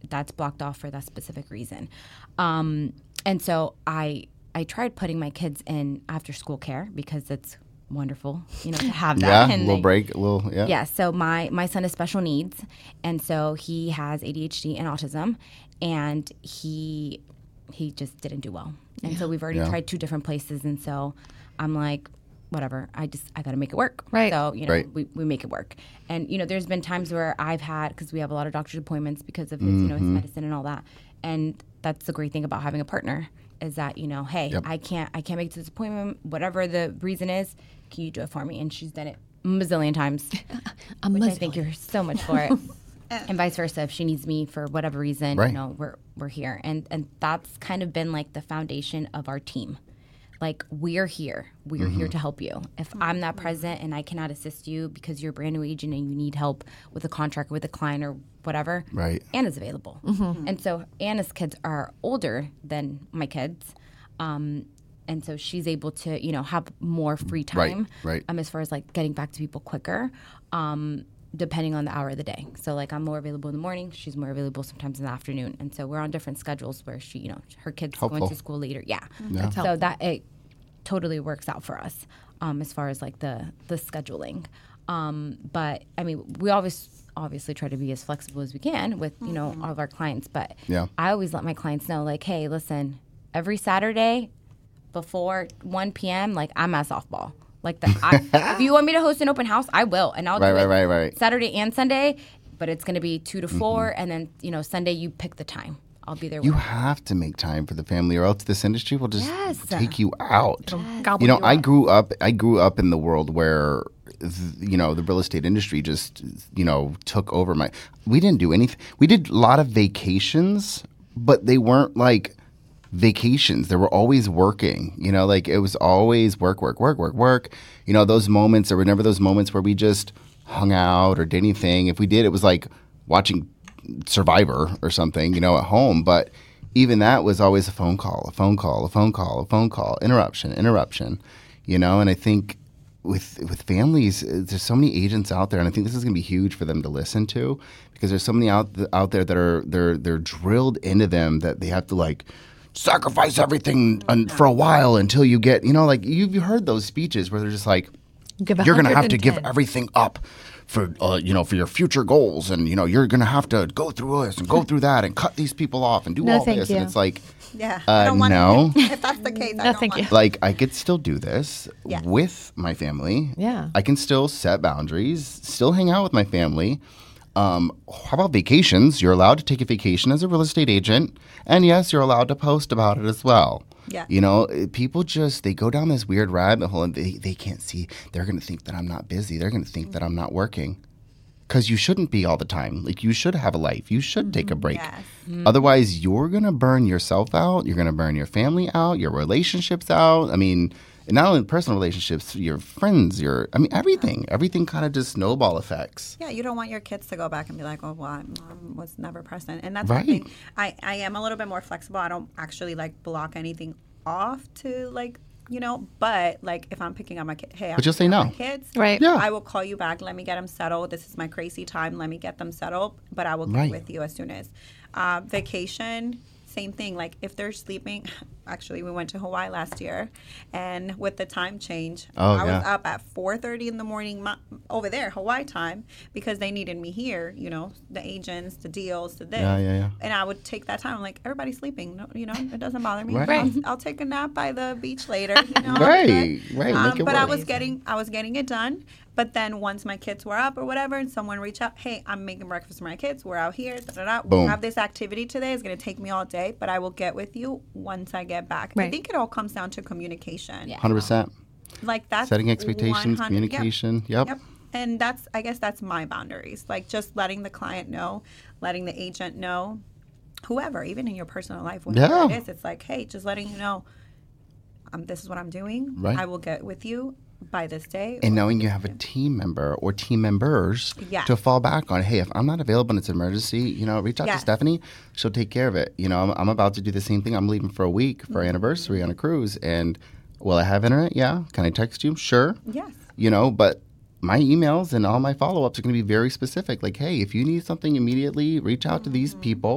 that's blocked off for that specific reason. Um, and so I I tried putting my kids in after school care because it's wonderful, you know, to have that. Yeah, and a little they, break, a little, yeah. Yeah, so my, my son has special needs, and so he has A D H D and autism, and he he just didn't do well. And so we've already Yeah. tried two different places, and so I'm like, whatever, I just, I got to make it work. Right. So, you know, Right. we, we make it work. And, you know, there's been times where I've had, because we have a lot of doctor's appointments because of his, you know, his medicine and all that. And that's the great thing about having a partner is that, you know, hey, Yep. I can't, I can't make it to this appointment, whatever the reason is, can you do it for me? And she's done it a bazillion times, A which I mazillion. thank her so much for it. And vice versa, if she needs me for whatever reason, Right. you know, we're we're here, and and that's kind of been like the foundation of our team. Like, we're here, we're Mm-hmm. here to help you. If I'm not present and I cannot assist you because you're a brand new agent and you need help with a contract with a client or whatever, Right. Anna's available. And so Anna's kids are older than my kids. Um, and so she's able to, you know, have more free Right, time. right. Um, as far as like getting back to people quicker, um, depending on the hour of the day. So like I'm more available in the morning. She's more available sometimes in the afternoon. And so we're on different schedules where she, you know, her kids Helpful. going to school later. Yeah. Yeah. So that it totally works out for us um, as far as like the the scheduling. Um, but I mean, we always obviously try to be as flexible as we can with you know all of our clients. But Yeah. I always let my clients know like, hey, listen, every Saturday before one p.m. like I'm at softball. Like the, I, if you want me to host an open house, I will, and I'll Right, do right, it right, right. Saturday and Sunday. But it's going to be two to four, Mm-hmm. and then you know Sunday you pick the time. I'll be there. You with have to make time for the family, or else this industry will just Yes. take you out. Gobble You know, you I up. grew up. I grew up in the world where, th- you know, the real estate industry just, you know, took over my. We didn't do anything. We did a lot of vacations, but they weren't like vacations. They were always working. You know, like it was always work, work, work, work, work. You know, those moments. There were never those moments where we just hung out or did anything. If we did, it was like watching Survivor or something, you know, at home. But even that was always a phone call, a phone call, a phone call, a phone call, interruption, interruption, you know. And I think with with families, uh, there's so many agents out there, and I think this is going to be huge for them to listen to because there's so many out th- out there that are they're they're drilled into them that they have to like sacrifice everything un- for a while until you get, you know, like you've heard those speeches where they're just like, Give you're going to have to give one hundred ten. everything up for uh, you know for your future goals, and you know you're going to have to go through this and go through that and cut these people off and do No, all thank this. you. And it's like, Yeah. Uh, I don't want no. it. If that's the case, I No, don't thank want you. it. like I could still do this Yeah. with my family. Yeah. I can still set boundaries, still hang out with my family. Um, how about vacations? You're allowed to take a vacation as a real estate agent, and yes, you're allowed to post about it as well. Yeah. You know, eh, people just they go down this weird rabbit hole and they, they can't see. They're going to think that I'm not busy. They're going to think that I'm not working. Because you shouldn't be all the time. Like, you should have a life. You should take a break. Yes. Otherwise, you're going to burn yourself out. You're going to burn your family out, your relationships out. I mean, and not only personal relationships, your friends, your, I mean, everything. Everything kind of just snowball effects. Yeah, you don't want your kids to go back and be like, "Oh, well, mom was never present," and that's Right. the thing. I I am a little bit more flexible. I don't actually like block anything off to like you know, but like if I'm picking up my kid, hey, I'm But you'll say picking up no. my kids, Right. Yeah. I will call you back. Let me get them settled. This is my crazy time. Let me get them settled. But I will get Right. with you as soon as uh, vacation. Same thing. Like if they're sleeping, actually, we went to Hawaii last year, and with the time change, Oh, I was yeah. up at four thirty in the morning mo- over there, Hawaii time, because they needed me here. You know, the agents, the deals, the this. Yeah, yeah, yeah. And I would take that time. I'm like, everybody's sleeping. No, you know, it doesn't bother me. Right. I'll, I'll take a nap by the beach later. You know, Right, right, Um, make it but I work. was getting, I was getting it done. But then once my kids were up or whatever, and someone reached out, hey, I'm making breakfast for my kids. We're out here. Da, da, da. We Boom. have this activity today. It's going to take me all day, but I will get with you once I get back. I Right. think it all comes down to communication. Yeah. one hundred percent. Like that's Setting expectations, one hundred yep. communication. Yep. Yep. And that's, I guess that's my boundaries. Like just letting the client know, letting the agent know, whoever, even in your personal life, whatever Yeah. it is, it's like, hey, just letting you know, um, this is what I'm doing. Right. I will get with you by this day. And or- knowing you have a team member or team members Yeah. to fall back on. Hey, if I'm not available and it's an emergency, you know, reach out Yes. to Stephanie. She'll take care of it. You know, I'm, I'm about to do the same thing. I'm leaving for a week for our Mm-hmm. anniversary on a cruise. And will I have internet? Yeah. Can I text you? Sure. Yes. You know, but my emails and all my follow-ups are going to be very specific. Like, hey, if you need something immediately, reach out to these Mm-hmm. people.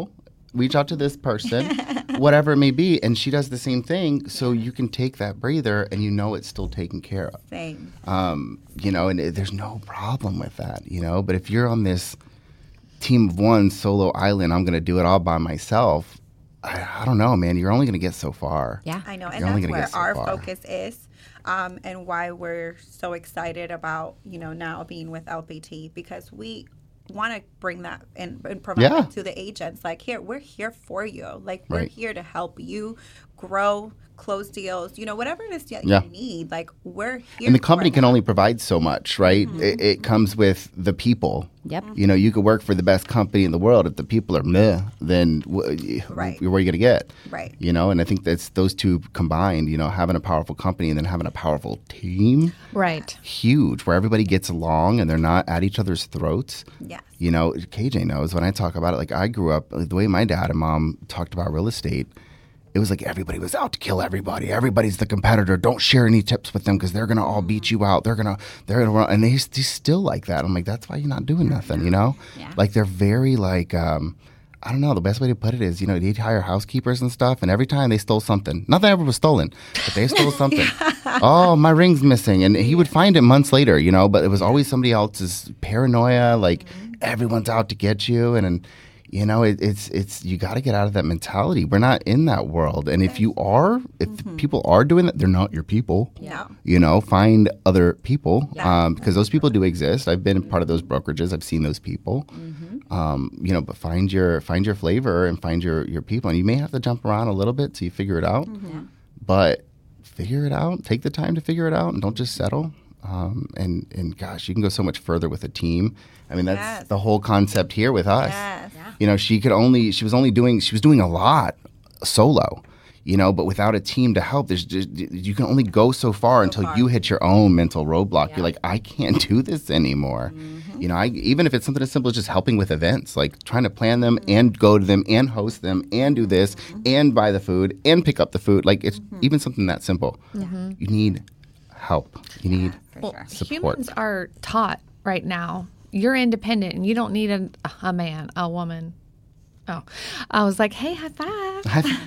reach out to this person, whatever it may be. And she does the same thing. So you can take that breather and you know it's still taken care of. Same. Um, you know, and it, there's no problem with that, you know. But if you're on this team of one solo island, I'm going to do it all by myself. I, I don't know, man. You're only going to get so far. Yeah. I know. And You're only that's gonna where get so our far. focus is. Um, and why we're so excited about, you know, now being with L P T, because we want to bring that and, and provide Yeah. it to the agents. Like, here, we're here for you. Like, we're Right. here to help you grow, close deals, you know, whatever it is that Yeah. you need. Like, we're here. And the company for can that. only provide so much, right? Mm-hmm. It, it comes with the people. Yep. You know, you could work for the best company in the world. If the people are meh, then w- Right. where are you going to get? Right. You know, and I think that's those two combined, you know, having a powerful company and then having a powerful team, Right. huge, where everybody gets along and they're not at each other's throats. Yes. You know, K J knows when I talk about it, like I grew up, like, the way my dad and mom talked about real estate, it was like everybody was out to kill everybody. Everybody's the competitor. Don't share any tips with them because they're gonna all beat you out. They're gonna, they're gonna run, and they he's still like that. I'm like, that's why you're not doing nothing, you know? Yeah. Like they're very like, um, I don't know. The best way to put it is, you know, they'd hire housekeepers and stuff, and every time they stole something, nothing ever was stolen, but they stole something. Oh, my ring's missing, and he would find it months later, you know. But it was always somebody else's paranoia, like everyone's out to get you, and. and You know, it, it's it's you got to get out of that mentality. We're not in that world, and if you are, if people are doing that, they're not your people. Yeah. You know, find other people um, because those people do exist. I've been part of those brokerages. I've seen those people. Um, you know, but find your find your flavor and find your your people, and you may have to jump around a little bit till you figure it out. But figure it out. Take the time to figure it out, and don't just settle. Um, and and gosh, you can go so much further with a team. I mean, that's Yes. the whole concept here with us. Yes. You know, she could only she was only doing she was doing a lot solo. You know, but without a team to help, there's just, you can only go so far until far. you hit your own mental roadblock. You're like, I can't do this anymore. Mm-hmm. You know, I, even if it's something as simple as just helping with events, like trying to plan them and go to them and host them and do this Mm-hmm. and buy the food and pick up the food. Like it's even something that simple. You need help. You need Well, support. humans are taught right now. You're independent and you don't need a, a man, a woman. Oh, I was like, hey, high five.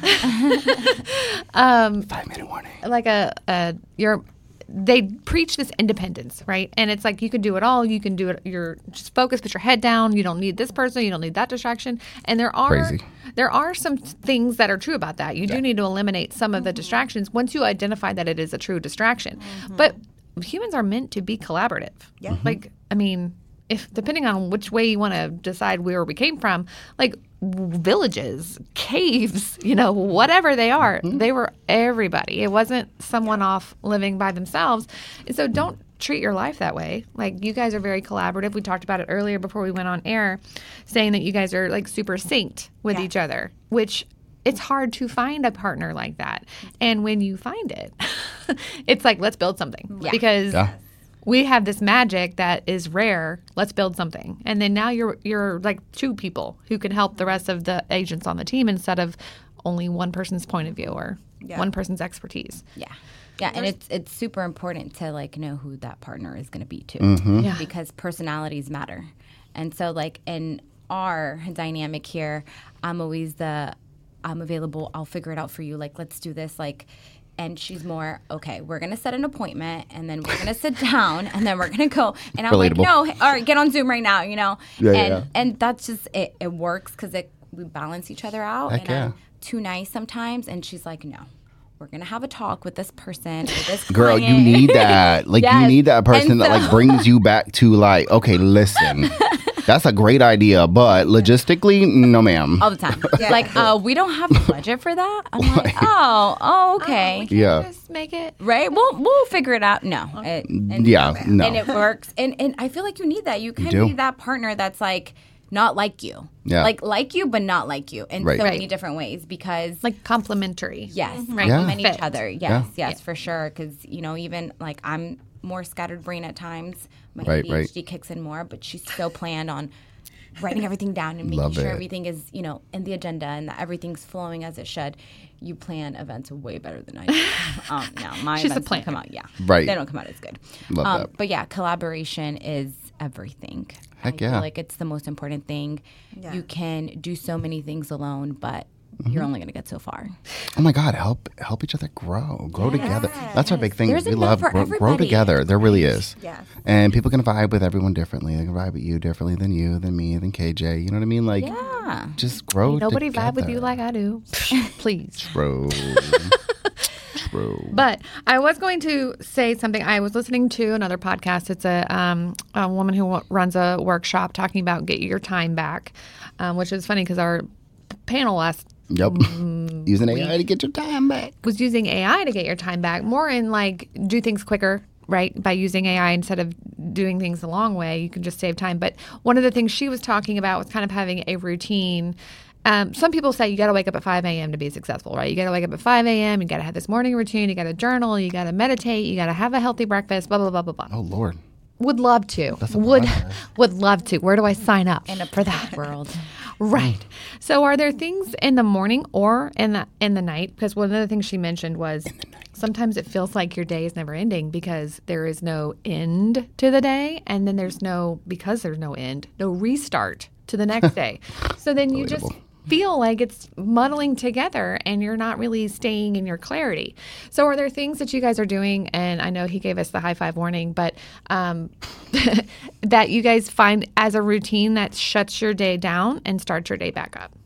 Five minute warning. Like a, a you're they preach this independence, right? And it's like you can do it all. You can do it. You're just focus, put your head down. You don't need this person. You don't need that distraction. And there are Crazy. there are some things that are true about that. You do need to eliminate some of the distractions once you identify that it is a true distraction. But humans are meant to be collaborative. Yeah. Like I mean, if depending on which way you want to decide where we came from, like w- villages, caves, you know, whatever they are, they were everybody. It wasn't someone off living by themselves. And so don't treat your life that way. Like you guys are very collaborative. We talked about it earlier before we went on air, saying that you guys are like super synced with Yeah. each other, which it's hard to find a partner like that. And when you find it, it's like, let's build something. Yeah. Because Yeah. we have this magic that is rare. Let's build something. And then now you're you're like two people who can help the rest of the agents on the team instead of only one person's point of view or Yeah. one person's expertise. Yeah. Yeah, and it's it's super important to like know who that partner is going to be too, Yeah. because personalities matter. And so like in our dynamic here, I'm always the I'm available. I'll figure it out for you. Like let's do this. Like, and she's more okay. We're gonna set an appointment, and then we're gonna sit down, and then we're gonna go. And I'm Relatable. like, no, all right, get on Zoom right now. You know, Yeah, and yeah. and that's just it. It works because it we balance each other out. Heck and yeah. I'm too nice sometimes, and she's like, no. We're gonna have a talk with this person, with this Girl, you client. need that. Like you Yes. need that person And that so- like brings you back to like, okay, listen. That's a great idea, but logistically, no ma'am. all the time. Like, uh, we don't have the budget for that. I'm like, oh, oh, okay, Yeah. Just make it. right. We'll we'll figure it out. No, it, and, Yeah, no. and it works. And and I feel like you need that. You kind do. of need that partner that's like not like you. Yeah. Like like you, but not like you in Right. so many Right. different ways because. Like complementary. Yes, Right. complement Fit. each other. Yes, Yeah. yes, for sure. Because you know, even like I'm more scattered brain at times. My Right, A D H D right. kicks in more, but she's so planned on writing everything down and making Love sure it. everything is you know in the agenda and that everything's flowing as it should. You plan events way better than I do. um, no, my She's a events don't come planner. out. Yeah, Right. They don't come out as good. Love um, that. But yeah, collaboration is everything. Heck I yeah. feel like it's the most important thing. Yeah. You can do so many things alone, but you're only going to get so far. Oh my God, help help each other grow. Grow together. That's our big thing. There's we enough love for grow, grow everybody. together. There really is. Yes. And people can vibe with everyone differently. They can vibe with you differently than you, than me, than K J. You know what I mean? Like, Yeah. just grow Nobody together. vibe with you like I do. Please. True. True. But I was going to say something. I was listening to another podcast. It's a, um, a woman who w- runs a workshop talking about get your time back, um, which is funny because our panel last Yep. Mm, Using A I to get your time back. was using A I to get your time back, more in like do things quicker, right? By using A I instead of doing things the long way, you can just save time. But one of the things she was talking about was kind of having a routine. Um, some people say you got to wake up at five a.m. to be successful, right? You got to wake up at five a.m. You got to have this morning routine. You got to journal. You got to meditate. You got to have a healthy breakfast. Blah blah blah blah blah. Oh Lord. Would love to. That's a Would process. would love to. Where do I sign up In a for that? world. Right. So are there things in the morning or in the in the night? Because one of the things she mentioned was sometimes it feels like your day is never ending because there is no end to the day, and then there's no because there's no end, no restart to the next day. So then you just Relatable. feel like it's muddling together and you're not really staying in your clarity. So are there things that you guys are doing, and I know he gave us the high five warning, but um, that you guys find as a routine that shuts your day down and starts your day back up?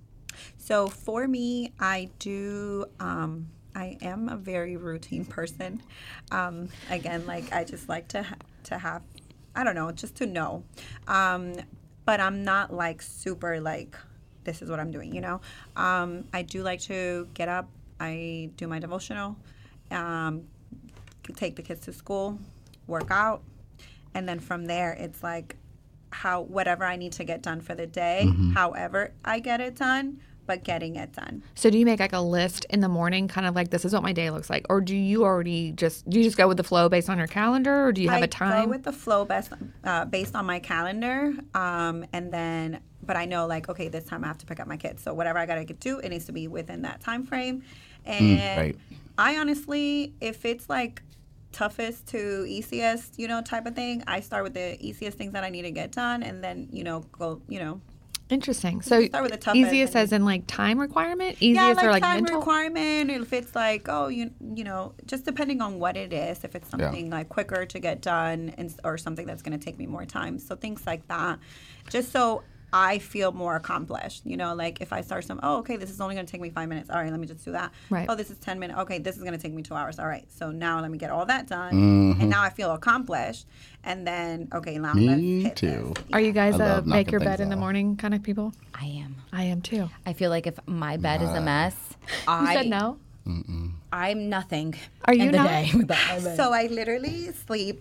So for me, I do. Um, I am a very routine person. Um, again, like I just like to ha- to have, I don't know, just to know. Um, but I'm not like super like this is what I'm doing. You know, um, I do like to get up. I do my devotional, um, take the kids to school, work out, and then from there it's like how whatever I need to get done for the day, however I get it done. But getting it done. So do you make like a list in the morning, kind of like this is what my day looks like, or do you already just do you just go with the flow based on your calendar, or do you have I a time? go with the flow based uh, based on my calendar, um, and then but I know like okay, this time I have to pick up my kids, so whatever I gotta get do, it needs to be within that time frame. And right. I honestly, if it's like toughest to easiest, you know, type of thing, I start with the easiest things that I need to get done, and then you know go, you know. Interesting. So Start with the toughest easiest and- as in like time requirement, easiest Yeah, like, or like time mental. requirement. If it's like, oh, you you know, just depending on what it is. If it's Yeah. something like quicker to get done, and or something that's going to take me more time. So things like that, just so I feel more accomplished. You know, like if I start some, oh, okay, this is only going to take me five minutes. All right, let me just do that. Right. Oh, this is ten minutes. Okay, this is going to take me two hours. All right, so now let me get all that done, Mm-hmm. and now I feel accomplished. And then, okay, now Me let's hit too. this. Are you guys I a love make knocking your bed things in the off. morning kind of people? I am. I am too. I feel like if my bed is a mess, You I said no. I'm nothing. Are you in the not? day without my bed. So I literally sleep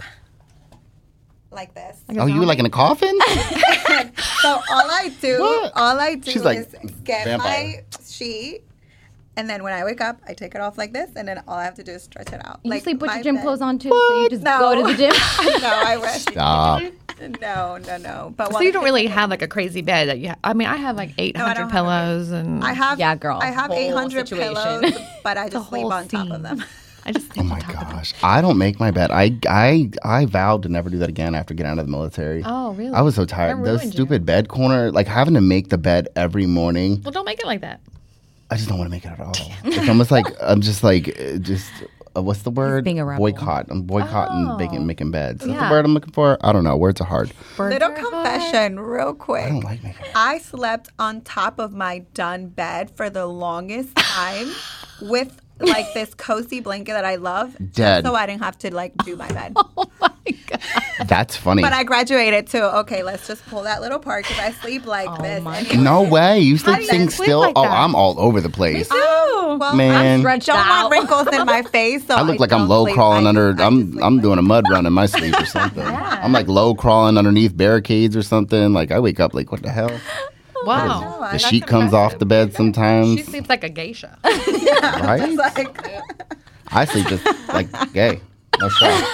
like this. Like a Oh, you zombie? like in a coffin? So all I do, What? all I do She's like, is get vampire. my sheet, and then when I wake up, I take it off like this, and then all I have to do is stretch it out. You like sleep with my your gym bed- clothes on too, so you just No. go to the gym. no, I wish. Stop. No, no, no. But So while you the don't kids really are- have like a crazy bed that you. Ha- I mean, I have like eight No, I hundred don't have a bed. pillows and I have, Yeah, girl, I have whole eight hundred situation. pillows, but I the just sleep whole on top scene. of them. I just Oh think my on top of them. gosh. I don't make my bed. I I I vowed to never do that again after getting out of the military. Oh, really? I was so tired. That Those ruined you. stupid bed corner, like having to make the bed every morning. Well, don't make it like that. I just don't want to make it at all. It's almost like I'm just like uh, just uh, what's the word? being a rebel. Boycott. I'm boycotting Oh. making making beds. Is that Yeah. the word I'm looking for? I don't know. Words are hard. Birds Little are hard. confession, real quick. I don't like making. I slept on top of my done bed for the longest time with like this cozy blanket that I love. just Dead. So I didn't have to like do my bed. Oh my god. That's funny. But I graduated too. Okay, let's just pull that little part because I sleep like this. my anyway. no way. You sleep do you sitting sleep still? like Oh, that? I'm all over the place. Oh, well, Man. I Stretched don't out. want wrinkles in my face. So I look like I'm don't low sleep. crawling I- under. I just I'm sleep I'm like doing a mud run in my sleep or something. I'm like low crawling underneath barricades or something. Like I wake up like what the hell? Wow. Oh, The that's sheet comes off the bed sometimes. She sleeps like a geisha. Right? Like, I sleep just like gay. No shot.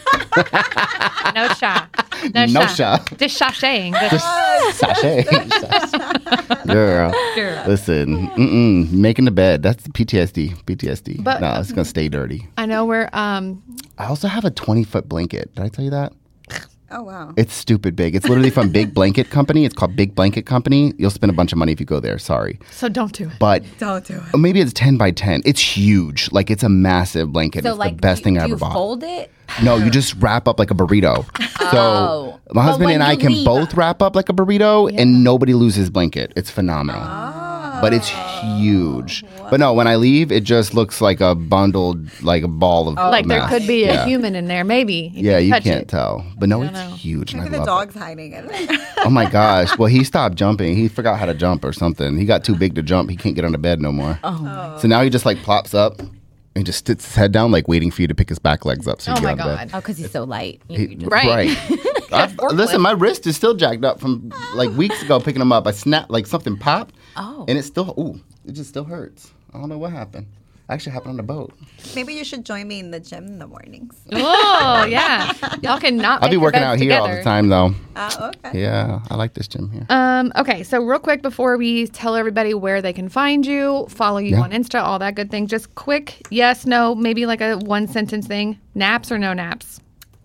No shot. No, No shot. shot. Just sashaying. Just, Sachet. Sachet. Girl. Girl. Listen. Mm-mm. Making the bed. That's P T S D. P T S D. But- no, it's gonna stay dirty. I know we're um I also have a twenty foot blanket. Did I tell you that? Oh, wow. It's stupid big. It's literally from Big Blanket Company. It's called Big Blanket Company. You'll spend a bunch of money if you go there. Sorry. So don't do it. But Don't do it. maybe it's ten by ten. It's huge. Like, it's a massive blanket. So it's like, the best do, thing I do ever you bought. fold it? No, you just wrap up like a burrito. Oh. So my But husband when and I you can leave- both wrap up like a burrito, and nobody loses blanket. It's phenomenal. But it's huge. But no, when I leave, it just looks like a bundled, like a ball of Like there mess. could be yeah. a human in there, maybe. if Yeah, you touch can't it. tell. But no, I it's don't know. huge. And Maybe I the love dog's hiding it. it. Oh my gosh. Well, he stopped jumping. He forgot how to jump or something. He got too big to jump. He can't get on the bed no more. Oh. So now he just like plops up and just sits his head down, like waiting for you to pick his back legs up so you Oh get my out of bed. God. Oh, because he's so light. You- He- you just- Right. I've- listen, my wrist is still jacked up from like weeks ago picking him up. I snapped, like something popped. Oh. And it still, ooh, it just still hurts. I don't know what happened. Actually happened on the boat. Maybe you should join me in the gym in the mornings. Oh, yeah. Y'all can not I'll be make your working beds out here all together. the time though. Oh, okay. Yeah, I like this gym here. Um, okay, so real quick before we tell everybody where they can find you, follow you Yeah. on Insta, all that good thing, just quick yes, no, maybe like a one sentence thing. Naps or no naps?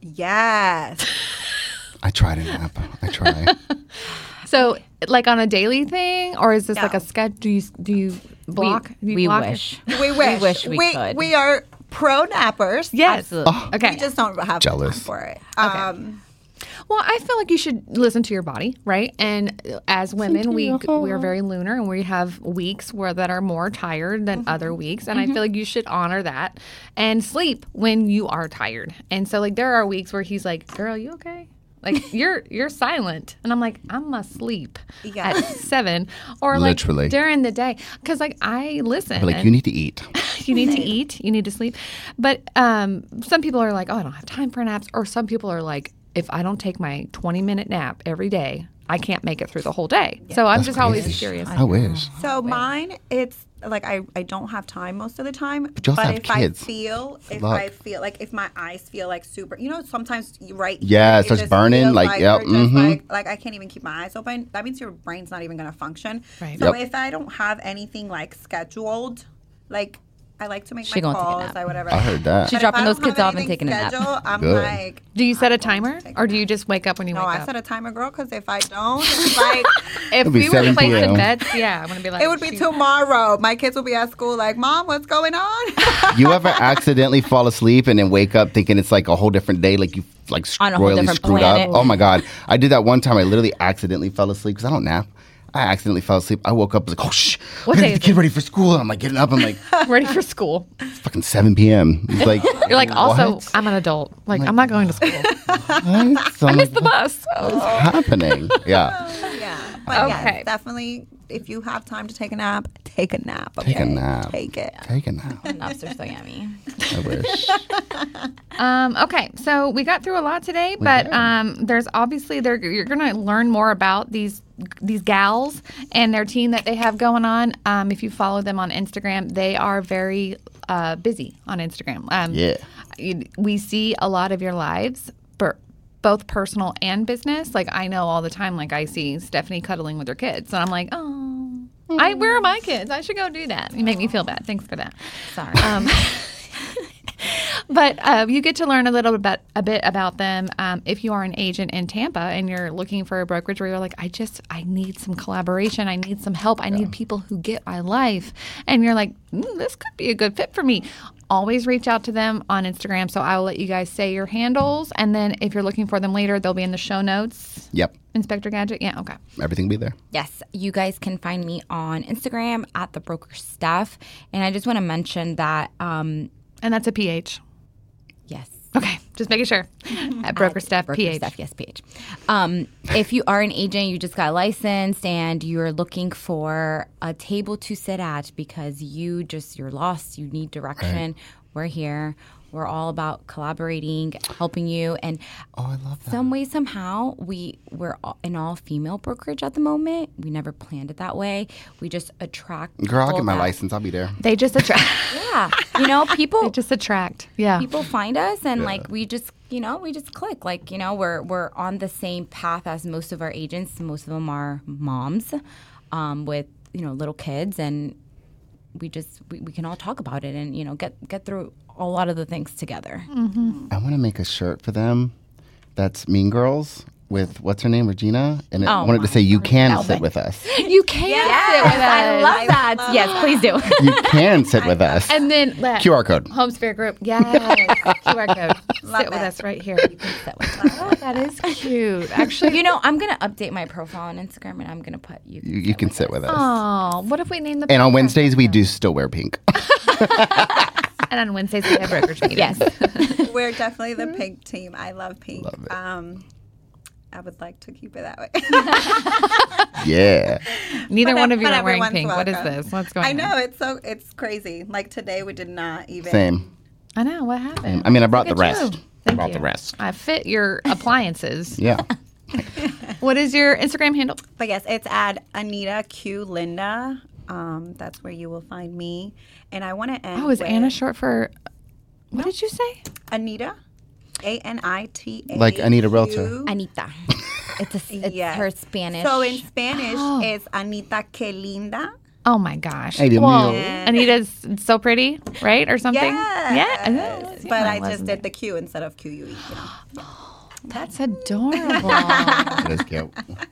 Yes. I try to nap. I try. So like on a daily thing, or is this like No. a sketch? Do you do you block? do you we block it? wish. We wish. wish we we could. We are pro nappers. Yes. Absolutely. Okay. We just don't have Jealous. time for it. Um, Well, I feel like you should listen to your body, right? And as women, we we are very lunar, and we have weeks where that are more tired than other weeks, and I feel like you should honor that and sleep when you are tired. And so, like, there are weeks where he's like, "Girl, you okay?" Like you're you're silent, and I'm like, I'm asleep Yeah. at seven, or like Literally. during the day, because like I listen. But like, and- you need to eat. you need to eat, you need to sleep. But um, some people are like, oh, I don't have time for naps. Or some people are like, if I don't take my twenty minute nap every day, I can't make it through the whole day. So I'm That's just always crazy. curious. I wish. so mine, it's like I, I don't have time most of the time. But you also have if kids. I feel, if luck. I feel like if my eyes feel like super, you know, sometimes you right. Yeah, here, it starts just burning, feels like, yep, you're just mhm. like like I can't even keep my eyes open. That means your brain's not even gonna function. Right. So Yep. if I don't have anything like scheduled, like I like to make She my gonna take a calls, nap. I whatever. I heard that. She's But if dropping I those don't have kids off and anything taking a nap. scheduled, I'm Good. like. Do you set a I'm going to timer, take or do you just wake up when you No, wake I up? set a timer, girl, because if I don't, it's like if It'll be we were seven placing p.m. bets, yeah, I'm gonna be like, it would be shoot. tomorrow. My kids will be at school, like, Mom, what's going on? You ever accidentally fall asleep and then wake up thinking it's like a whole different day, like you like On a whole royally different screwed planet. up? Oh my god, I did that one time. I literally accidentally fell asleep because I don't nap. I accidentally fell asleep. I woke up like, oh shh, What we gotta day get is the kid it? ready for school. I'm like getting up. I'm like, ready for school. it's fucking seven p.m. It's like You're like, also, what? I'm an adult. Like, I'm not going to school. What? So I'm I missed like, the bus. What's happening? Yeah, yeah. But Okay. yes, definitely, if you have time to take a nap, take a nap. Okay? Take a nap. Take it. take a nap. Naps are so yummy. I wish. Um, okay, so we got through a lot today, but did. um, there's obviously there you're going to learn more about these these gals and their team that they have going on. Um, if you follow them on Instagram, they are very uh, busy on Instagram. Um, Yeah. you- we see a lot of your lives, per, both personal and business. Like I know all the time, like I see Stephanie cuddling with her kids, and I'm like, oh, I where are my kids? I should go do that. You make me feel bad. Thanks for that. Sorry. Um, But uh, you get to learn a little bit a bit about them um, if you are an agent in Tampa and you're looking for a brokerage where you're like, I just I need some collaboration, I need some help, I need people who get my life, and you're like, mm, this could be a good fit for me. Always reach out to them on Instagram. So I will let you guys say your handles, and then if you're looking for them later, they'll be in the show notes. Yep, Inspector Gadget, yeah, okay. everything will be there. Yes, you guys can find me on Instagram at the broker Steph, and I just want to mention that. Um, And that's a P H. yes. Okay, just making sure. At Broker Steph, Broker P H. Steph, yes, P H. Um, if you are an agent, you just got licensed, and you're looking for a table to sit at because you just you're lost, you need direction. We're here. We're all about collaborating, helping you, and Oh, I love that. some way, somehow, we we're all, an all-female brokerage at the moment. We never planned it that way. We just attract. Girl, I'll people get my that- license. I'll be there. They just attract. Yeah, you know, people They just attract. Yeah. people find us and like we just you know we just click, like, you know, we're we're on the same path as most of our agents. Most of them are moms um, with, you know, little kids, and we just we, we can all talk about it and, you know, get get through a lot of the things together. I want to make a shirt for them That's Mean Girls with, what's her name, Regina? And it Oh wanted to my say, you can Melvin. sit with us. You can Yes, sit with us. I love that. love yes, that. please do. You can sit with us. And then let Q R code. Homesphere Group. Yes. Q R code. Love Sit with it. us right here. Oh, that is cute. Actually, You know, I'm gonna update my profile on Instagram, and I'm gonna put you. You, you can sit with us. oh, what if we name the And on podcast? Wednesdays, we do still wear pink. And on Wednesdays we have brokerage meetings. Yes. We're definitely the pink team. I love pink. Love it. Um, I would like to keep it that way. Yeah. Neither But one of you but are wearing everyone's pink. What is welcome. this? What's going I on? know it's so it's crazy. Like today, we did not even. Same. I know. What happened? I mean, I brought Look the at you. rest. I Thank brought you. the rest. I fit your appliances. Yeah. What is your Instagram handle? But yes, it's at Anita Q Linda. Um, that's where you will find me. And I want to end. Oh, is with Anna short for? What did you say? Anita? A N I T A. Like Anita Realtor. Anita. It's a, it's Yes. her Spanish. So in Spanish, Oh. it's Anita Que Linda. Oh my gosh. Ay, Dios well, mío. Anita's so pretty, right? Or something? Yes. Yeah. But I Mine just wasn't. did the Q instead of Q U E. You know? That's adorable. That is cute.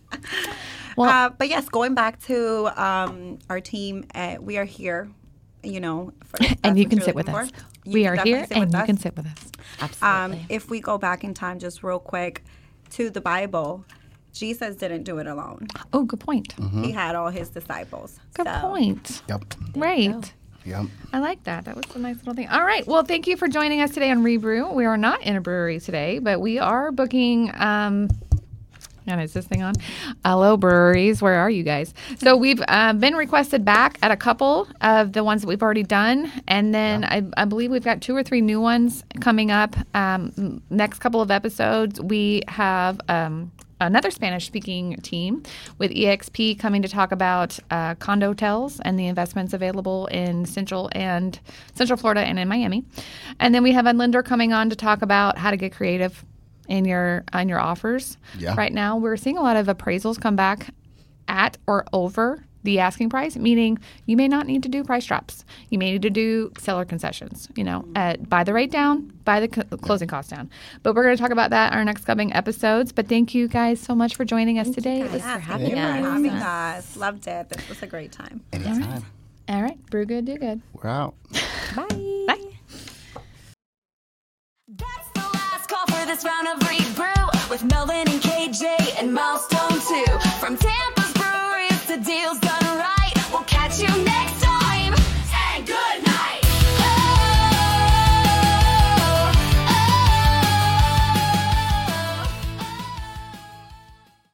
Well- uh, but yes, going back to um, our team, uh, we are here. You know, for, that's and you what can you're sit with looking us. for. You We can are definitely here sit and with you us. can sit with us. Absolutely. Um, if we go back in time, just real quick, to the Bible, Jesus didn't do it alone. Oh, good point. He had all his disciples. Good So, point. Yep. Right. Yep. I like that. That was a nice little thing. All right. Well, thank you for joining us today on Rebrew. We are not in a brewery today, but we are booking. Um, and is this thing on? Hello, breweries. Where are you guys? So we've uh, been requested back at a couple of the ones that we've already done. And then I, I believe we've got two or three new ones coming up. Um, next couple of episodes, we have um, another Spanish-speaking team with E X P coming to talk about uh, condo hotels and the investments available in Central and Central Florida and in Miami. And then we have Unlinder coming on to talk about how to get creative in your on your offers. Yeah. Right now, we're seeing a lot of appraisals come back at or over the asking price, meaning you may not need to do price drops. You may need to do seller concessions, you know, at, buy the rate down, buy the co- closing costs down. But we're going to talk about that in our next coming episodes. But thank you guys so much for joining us today. It was Yeah, for thank you having for us. having us. Loved it. This was a great time. Anytime. all right. Brew good, do good. We're out. Bye. Bye. That's the last call for this round of Rebrew with Melvin and K J and Miles.